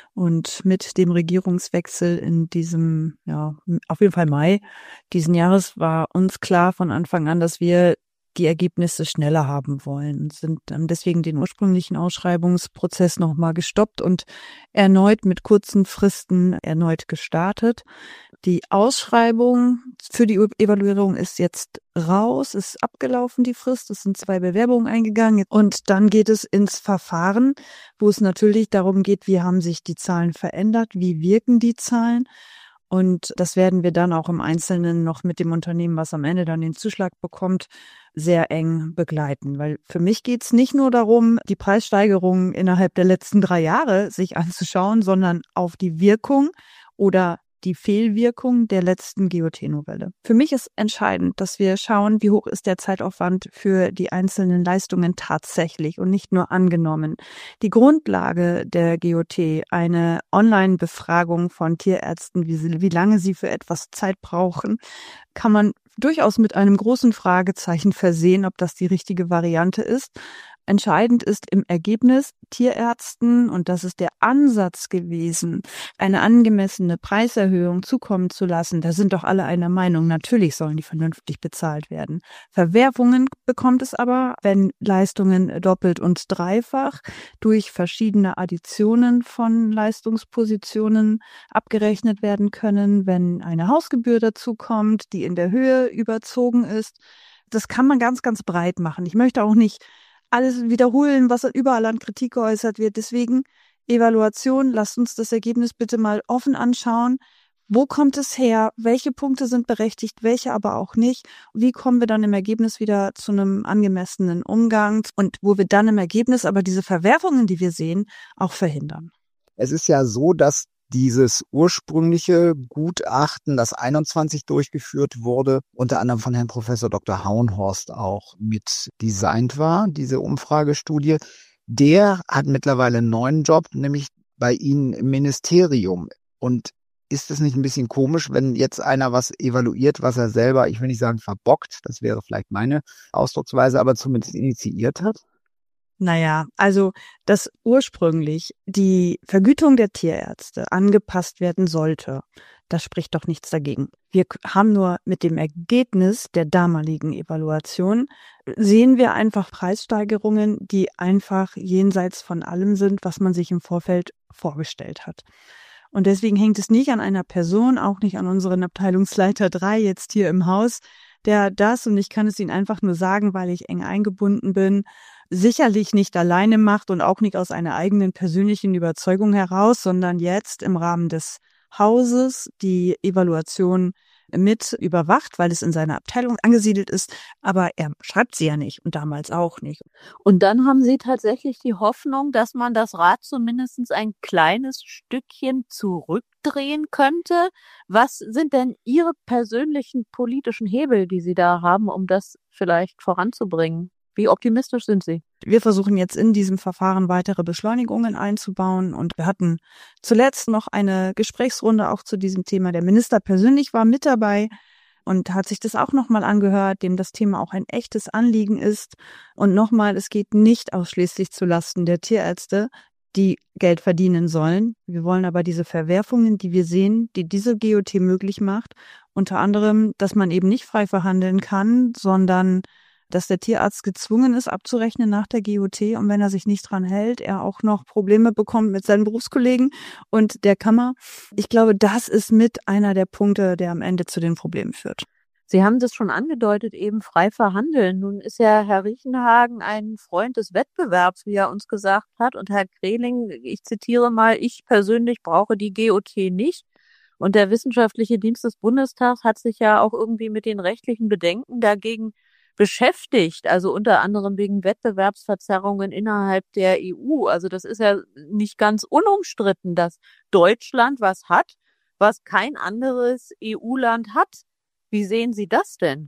Und mit dem Regierungswechsel in diesem, auf jeden Fall Mai diesen Jahres war uns klar von Anfang an, dass wir die Ergebnisse schneller haben wollen und sind deswegen den ursprünglichen Ausschreibungsprozess nochmal gestoppt und erneut mit kurzen Fristen erneut gestartet. Die Ausschreibung für die Evaluierung ist jetzt raus, ist abgelaufen, die Frist. Es sind 2 Bewerbungen eingegangen und dann geht es ins Verfahren, wo es natürlich darum geht, wie haben sich die Zahlen verändert, wie wirken die Zahlen. Und das werden wir dann auch im Einzelnen noch mit dem Unternehmen, was am Ende dann den Zuschlag bekommt, sehr eng begleiten. Weil für mich geht es nicht nur darum, die Preissteigerungen innerhalb der letzten 3 Jahre sich anzuschauen, sondern auf die Wirkung oder die Fehlwirkung der letzten GOT-Novelle. Für mich ist entscheidend, dass wir schauen, wie hoch ist der Zeitaufwand für die einzelnen Leistungen tatsächlich und nicht nur angenommen. Die Grundlage der GOT, eine Online-Befragung von Tierärzten, wie lange sie für etwas Zeit brauchen, kann man durchaus mit einem großen Fragezeichen versehen, ob das die richtige Variante ist. Entscheidend ist im Ergebnis Tierärzten, und das ist der Ansatz gewesen, eine angemessene Preiserhöhung zukommen zu lassen. Da sind doch alle einer Meinung, natürlich sollen die vernünftig bezahlt werden. Verwerfungen bekommt es aber, wenn Leistungen doppelt und dreifach durch verschiedene Additionen von Leistungspositionen abgerechnet werden können, wenn eine Hausgebühr dazukommt, die in der Höhe überzogen ist. Das kann man ganz, ganz breit machen. Ich möchte auch nicht alles wiederholen, was überall an Kritik geäußert wird. Deswegen Evaluation, lasst uns das Ergebnis bitte mal offen anschauen. Wo kommt es her? Welche Punkte sind berechtigt, welche aber auch nicht? Wie kommen wir dann im Ergebnis wieder zu einem angemessenen Umgang und wo wir dann im Ergebnis aber diese Verwerfungen, die wir sehen, auch verhindern? Es ist ja so, dass dieses ursprüngliche Gutachten, das 21 durchgeführt wurde, unter anderem von Herrn Professor Dr. Hauenhorst auch mit designt war, diese Umfragestudie. Der hat mittlerweile einen neuen Job, nämlich bei Ihnen im Ministerium. Und ist es nicht ein bisschen komisch, wenn jetzt einer was evaluiert, was er selber, ich will nicht sagen verbockt, das wäre vielleicht meine Ausdrucksweise, aber zumindest initiiert hat? Naja, also dass ursprünglich die Vergütung der Tierärzte angepasst werden sollte, das spricht doch nichts dagegen. Wir haben nur mit dem Ergebnis der damaligen Evaluation, sehen wir einfach Preissteigerungen, die einfach jenseits von allem sind, was man sich im Vorfeld vorgestellt hat. Und deswegen hängt es nicht an einer Person, auch nicht an unseren Abteilungsleiter 3 jetzt hier im Haus, der das, und ich kann es Ihnen einfach nur sagen, weil ich eng eingebunden bin, sicherlich nicht alleine macht und auch nicht aus einer eigenen persönlichen Überzeugung heraus, sondern jetzt im Rahmen des Hauses die Evaluation mit überwacht, weil es in seiner Abteilung angesiedelt ist. Aber er schreibt sie ja nicht und damals auch nicht. Und dann haben Sie tatsächlich die Hoffnung, dass man das Rad zumindest ein kleines Stückchen zurückdrehen könnte. Was sind denn Ihre persönlichen politischen Hebel, die Sie da haben, um das vielleicht voranzubringen? Wie optimistisch sind Sie? Wir versuchen jetzt in diesem Verfahren weitere Beschleunigungen einzubauen und wir hatten zuletzt noch eine Gesprächsrunde auch zu diesem Thema. Der Minister persönlich war mit dabei und hat sich das auch nochmal angehört, dem das Thema auch ein echtes Anliegen ist. Und nochmal, es geht nicht ausschließlich zulasten der Tierärzte, die Geld verdienen sollen. Wir wollen aber diese Verwerfungen, die wir sehen, die diese GOT möglich macht, unter anderem, dass man eben nicht frei verhandeln kann, sondern dass der Tierarzt gezwungen ist, abzurechnen nach der GOT und wenn er sich nicht dran hält, er auch noch Probleme bekommt mit seinen Berufskollegen und der Kammer. Ich glaube, das ist mit einer der Punkte, der am Ende zu den Problemen führt. Sie haben das schon angedeutet, eben frei verhandeln. Nun ist ja Herr Riechenhagen ein Freund des Wettbewerbs, wie er uns gesagt hat. Und Herr Kreling, ich zitiere mal, ich persönlich brauche die GOT nicht. Und der Wissenschaftliche Dienst des Bundestags hat sich ja auch irgendwie mit den rechtlichen Bedenken dagegen beschäftigt, also unter anderem wegen Wettbewerbsverzerrungen innerhalb der EU. Also das ist ja nicht ganz unumstritten, dass Deutschland was hat, was kein anderes EU-Land hat. Wie sehen Sie das denn?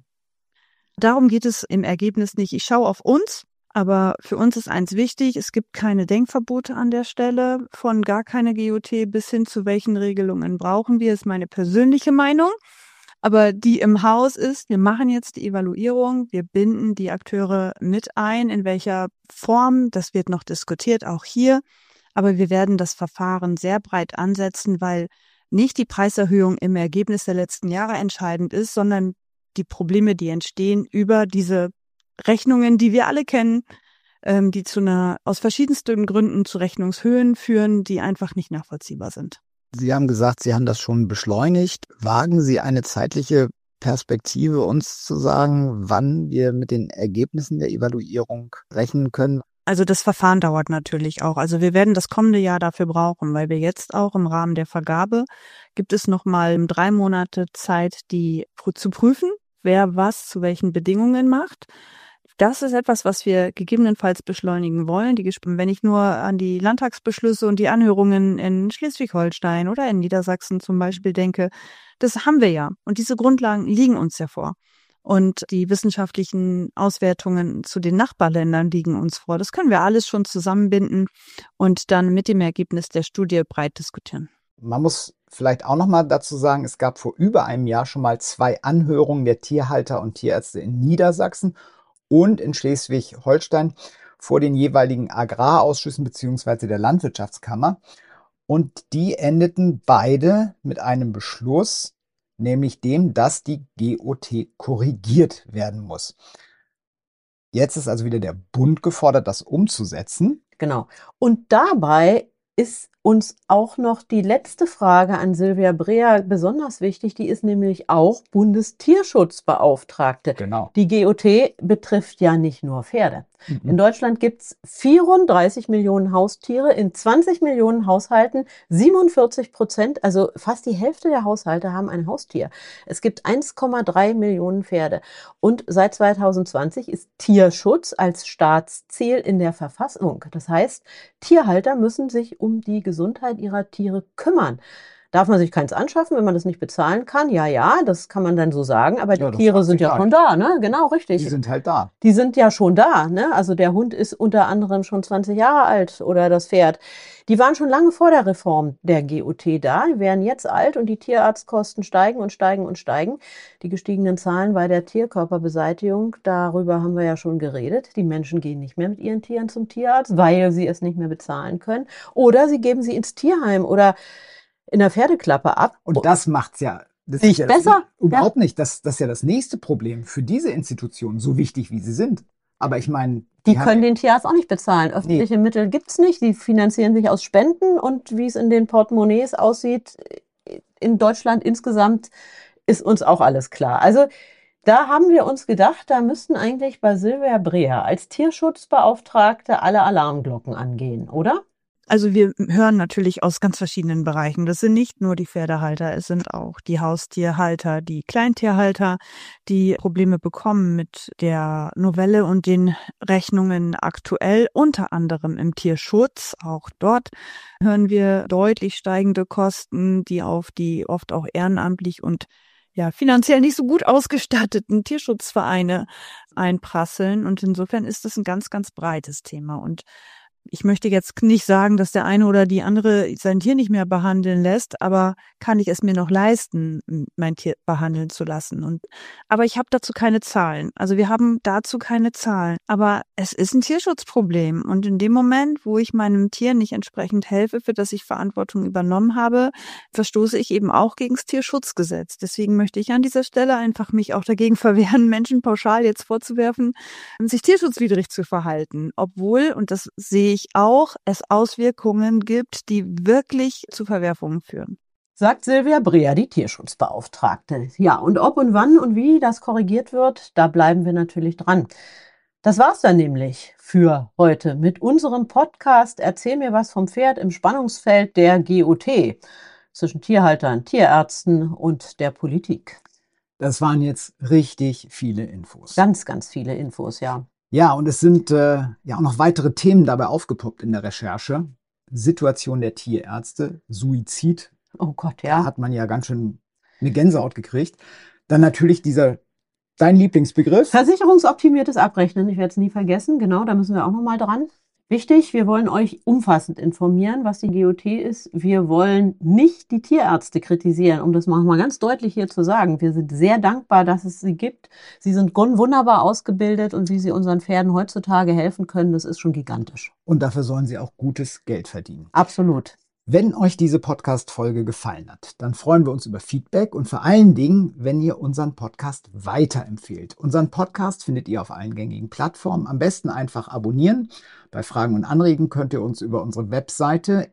Darum geht es im Ergebnis nicht. Ich schaue auf uns, aber für uns ist eins wichtig, es gibt keine Denkverbote an der Stelle, von gar keine GOT bis hin zu welchen Regelungen brauchen wir, ist meine persönliche Meinung. Aber die im Haus ist, wir machen jetzt die Evaluierung, wir binden die Akteure mit ein, in welcher Form, das wird noch diskutiert, auch hier. Aber wir werden das Verfahren sehr breit ansetzen, weil nicht die Preiserhöhung im Ergebnis der letzten Jahre entscheidend ist, sondern die Probleme, die entstehen über diese Rechnungen, die wir alle kennen, die aus verschiedensten Gründen zu Rechnungshöhen führen, die einfach nicht nachvollziehbar sind. Sie haben gesagt, Sie haben das schon beschleunigt. Wagen Sie eine zeitliche Perspektive, uns zu sagen, wann wir mit den Ergebnissen der Evaluierung rechnen können? Also das Verfahren dauert natürlich auch. Also wir werden das kommende Jahr dafür brauchen, weil wir jetzt auch im Rahmen der Vergabe gibt es nochmal 3 Monate Zeit, die zu prüfen, wer was zu welchen Bedingungen macht. Das ist etwas, was wir gegebenenfalls beschleunigen wollen. Wenn ich nur an die Landtagsbeschlüsse und die Anhörungen in Schleswig-Holstein oder in Niedersachsen zum Beispiel denke, das haben wir ja. Und diese Grundlagen liegen uns ja vor. Und die wissenschaftlichen Auswertungen zu den Nachbarländern liegen uns vor. Das können wir alles schon zusammenbinden und dann mit dem Ergebnis der Studie breit diskutieren. Man muss vielleicht auch noch mal dazu sagen, es gab vor über einem Jahr schon mal 2 Anhörungen der Tierhalter und Tierärzte in Niedersachsen und in Schleswig-Holstein vor den jeweiligen Agrarausschüssen bzw. der Landwirtschaftskammer. Und die endeten beide mit einem Beschluss, nämlich dem, dass die GOT korrigiert werden muss. Jetzt ist also wieder der Bund gefordert, das umzusetzen. Genau. Und dabei ist uns auch noch die letzte Frage an Silvia Breer besonders wichtig. Die ist nämlich auch Bundestierschutzbeauftragte. Genau. Die GOT betrifft ja nicht nur Pferde. In Deutschland gibt's 34 Millionen Haustiere in 20 Millionen Haushalten. 47%, also fast die Hälfte der Haushalte haben ein Haustier. Es gibt 1,3 Millionen Pferde. Und seit 2020 ist Tierschutz als Staatsziel in der Verfassung. Das heißt, Tierhalter müssen sich um die Gesundheit ihrer Tiere kümmern. Darf man sich keins anschaffen, wenn man das nicht bezahlen kann? Ja, das kann man dann so sagen, aber die Tiere sind ja schon da, ne? Genau, richtig. Die sind halt da. Die sind ja schon da, ne? Also der Hund ist unter anderem schon 20 Jahre alt oder das Pferd. Die waren schon lange vor der Reform der GOT da, die werden jetzt alt und die Tierarztkosten steigen und steigen und steigen. Die gestiegenen Zahlen bei der Tierkörperbeseitigung, darüber haben wir ja schon geredet. Die Menschen gehen nicht mehr mit ihren Tieren zum Tierarzt, weil sie es nicht mehr bezahlen können. Oder sie geben sie ins Tierheim oder in der Pferdeklappe ab. Und das macht's ja nicht besser. Überhaupt nicht. Das ist ja das nächste Problem für diese Institutionen, so wichtig wie sie sind. Aber ich meine, die können den Tierarzt auch nicht bezahlen. Öffentliche Mittel gibt's nicht. Die finanzieren sich aus Spenden und wie es in den Portemonnaies aussieht, in Deutschland insgesamt, ist uns auch alles klar. Also da haben wir uns gedacht, da müssten eigentlich bei Silvia Breer als Tierschutzbeauftragte alle Alarmglocken angehen, oder? Also wir hören natürlich aus ganz verschiedenen Bereichen. Das sind nicht nur die Pferdehalter, es sind auch die Haustierhalter, die Kleintierhalter, die Probleme bekommen mit der Novelle und den Rechnungen aktuell, unter anderem im Tierschutz. Auch dort hören wir deutlich steigende Kosten, die auf die oft auch ehrenamtlich und finanziell nicht so gut ausgestatteten Tierschutzvereine einprasseln. Und insofern ist das ein ganz, ganz breites Thema. Und ich möchte jetzt nicht sagen, dass der eine oder die andere sein Tier nicht mehr behandeln lässt, aber kann ich es mir noch leisten, mein Tier behandeln zu lassen? Aber ich habe dazu keine Zahlen. Also wir haben dazu keine Zahlen. Aber es ist ein Tierschutzproblem. Und in dem Moment, wo ich meinem Tier nicht entsprechend helfe, für das ich Verantwortung übernommen habe, verstoße ich eben auch gegen das Tierschutzgesetz. Deswegen möchte ich an dieser Stelle einfach mich auch dagegen verwehren, Menschen pauschal jetzt vorzuwerfen, sich tierschutzwidrig zu verhalten. Obwohl, und das sehe ich auch, es Auswirkungen gibt, die wirklich zu Verwerfungen führen. Sagt Silvia Breer, die Tierschutzbeauftragte. Ja, und ob und wann und wie das korrigiert wird, da bleiben wir natürlich dran. Das war's dann nämlich für heute mit unserem Podcast Erzähl mir was vom Pferd im Spannungsfeld der GOT zwischen Tierhaltern, Tierärzten und der Politik. Das waren jetzt richtig viele Infos. Ganz, ganz viele Infos, ja. Ja, und es sind auch noch weitere Themen dabei aufgepoppt in der Recherche. Situation der Tierärzte, Suizid. Oh Gott, ja. Da hat man ja ganz schön eine Gänsehaut gekriegt. Dann natürlich dein Lieblingsbegriff. Versicherungsoptimiertes Abrechnen, ich werde es nie vergessen. Genau, da müssen wir auch nochmal dran. Wichtig, wir wollen euch umfassend informieren, was die GOT ist. Wir wollen nicht die Tierärzte kritisieren, um das mal ganz deutlich hier zu sagen. Wir sind sehr dankbar, dass es sie gibt. Sie sind wunderbar ausgebildet und wie sie unseren Pferden heutzutage helfen können, das ist schon gigantisch. Und dafür sollen sie auch gutes Geld verdienen. Absolut. Wenn euch diese Podcast-Folge gefallen hat, dann freuen wir uns über Feedback und vor allen Dingen, wenn ihr unseren Podcast weiterempfehlt. Unseren Podcast findet ihr auf allen gängigen Plattformen. Am besten einfach abonnieren. Bei Fragen und Anregungen könnt ihr uns über unsere Webseite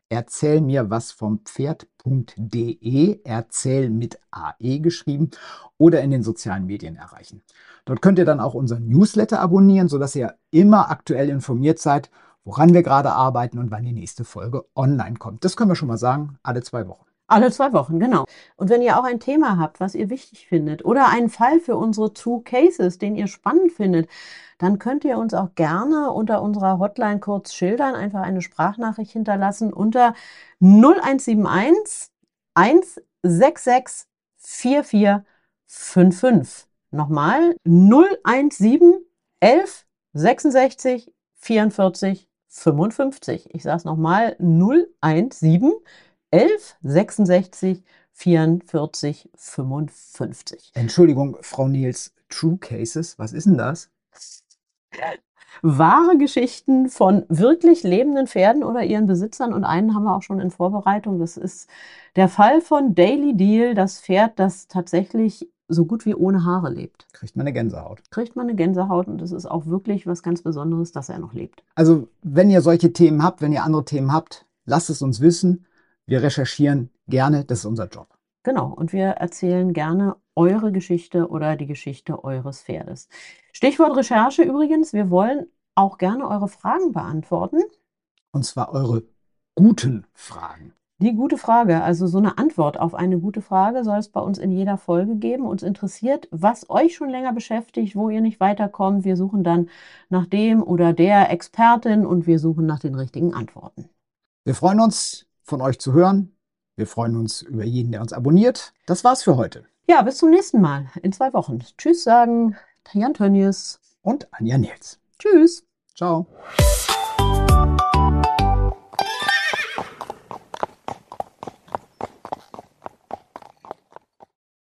erzählmirwasvompferd.de, erzähl mit AE geschrieben, oder in den sozialen Medien erreichen. Dort könnt ihr dann auch unseren Newsletter abonnieren, sodass ihr immer aktuell informiert seid, woran wir gerade arbeiten und wann die nächste Folge online kommt. Das können wir schon mal sagen, alle 2 Wochen. Alle 2 Wochen, genau. Und wenn ihr auch ein Thema habt, was ihr wichtig findet oder einen Fall für unsere True Cases, den ihr spannend findet, dann könnt ihr uns auch gerne unter unserer Hotline kurz schildern, einfach eine Sprachnachricht hinterlassen unter 0171 166 4455. Nochmal 017 11 66 44 55. Ich sage es nochmal 017 11 66 44 55. Entschuldigung, Frau Niels, True Cases, was ist denn das? Wahre Geschichten von wirklich lebenden Pferden oder ihren Besitzern und einen haben wir auch schon in Vorbereitung. Das ist der Fall von Daily Deal, das Pferd, das tatsächlich so gut wie ohne Haare lebt. Kriegt man eine Gänsehaut. Kriegt man eine Gänsehaut und es ist auch wirklich was ganz Besonderes, dass er noch lebt. Also, wenn ihr solche Themen habt, wenn ihr andere Themen habt, lasst es uns wissen. Wir recherchieren gerne, das ist unser Job. Genau, und wir erzählen gerne eure Geschichte oder die Geschichte eures Pferdes. Stichwort Recherche übrigens, wir wollen auch gerne eure Fragen beantworten. Und zwar eure guten Fragen. Die gute Frage, also so eine Antwort auf eine gute Frage soll es bei uns in jeder Folge geben. Uns interessiert, was euch schon länger beschäftigt, wo ihr nicht weiterkommt. Wir suchen dann nach dem oder der Expertin und wir suchen nach den richtigen Antworten. Wir freuen uns, von euch zu hören. Wir freuen uns über jeden, der uns abonniert. Das war's für heute. Ja, bis zum nächsten Mal in 2 Wochen. Tschüss sagen Jan Tönnies und Anja Niels. Tschüss. Ciao.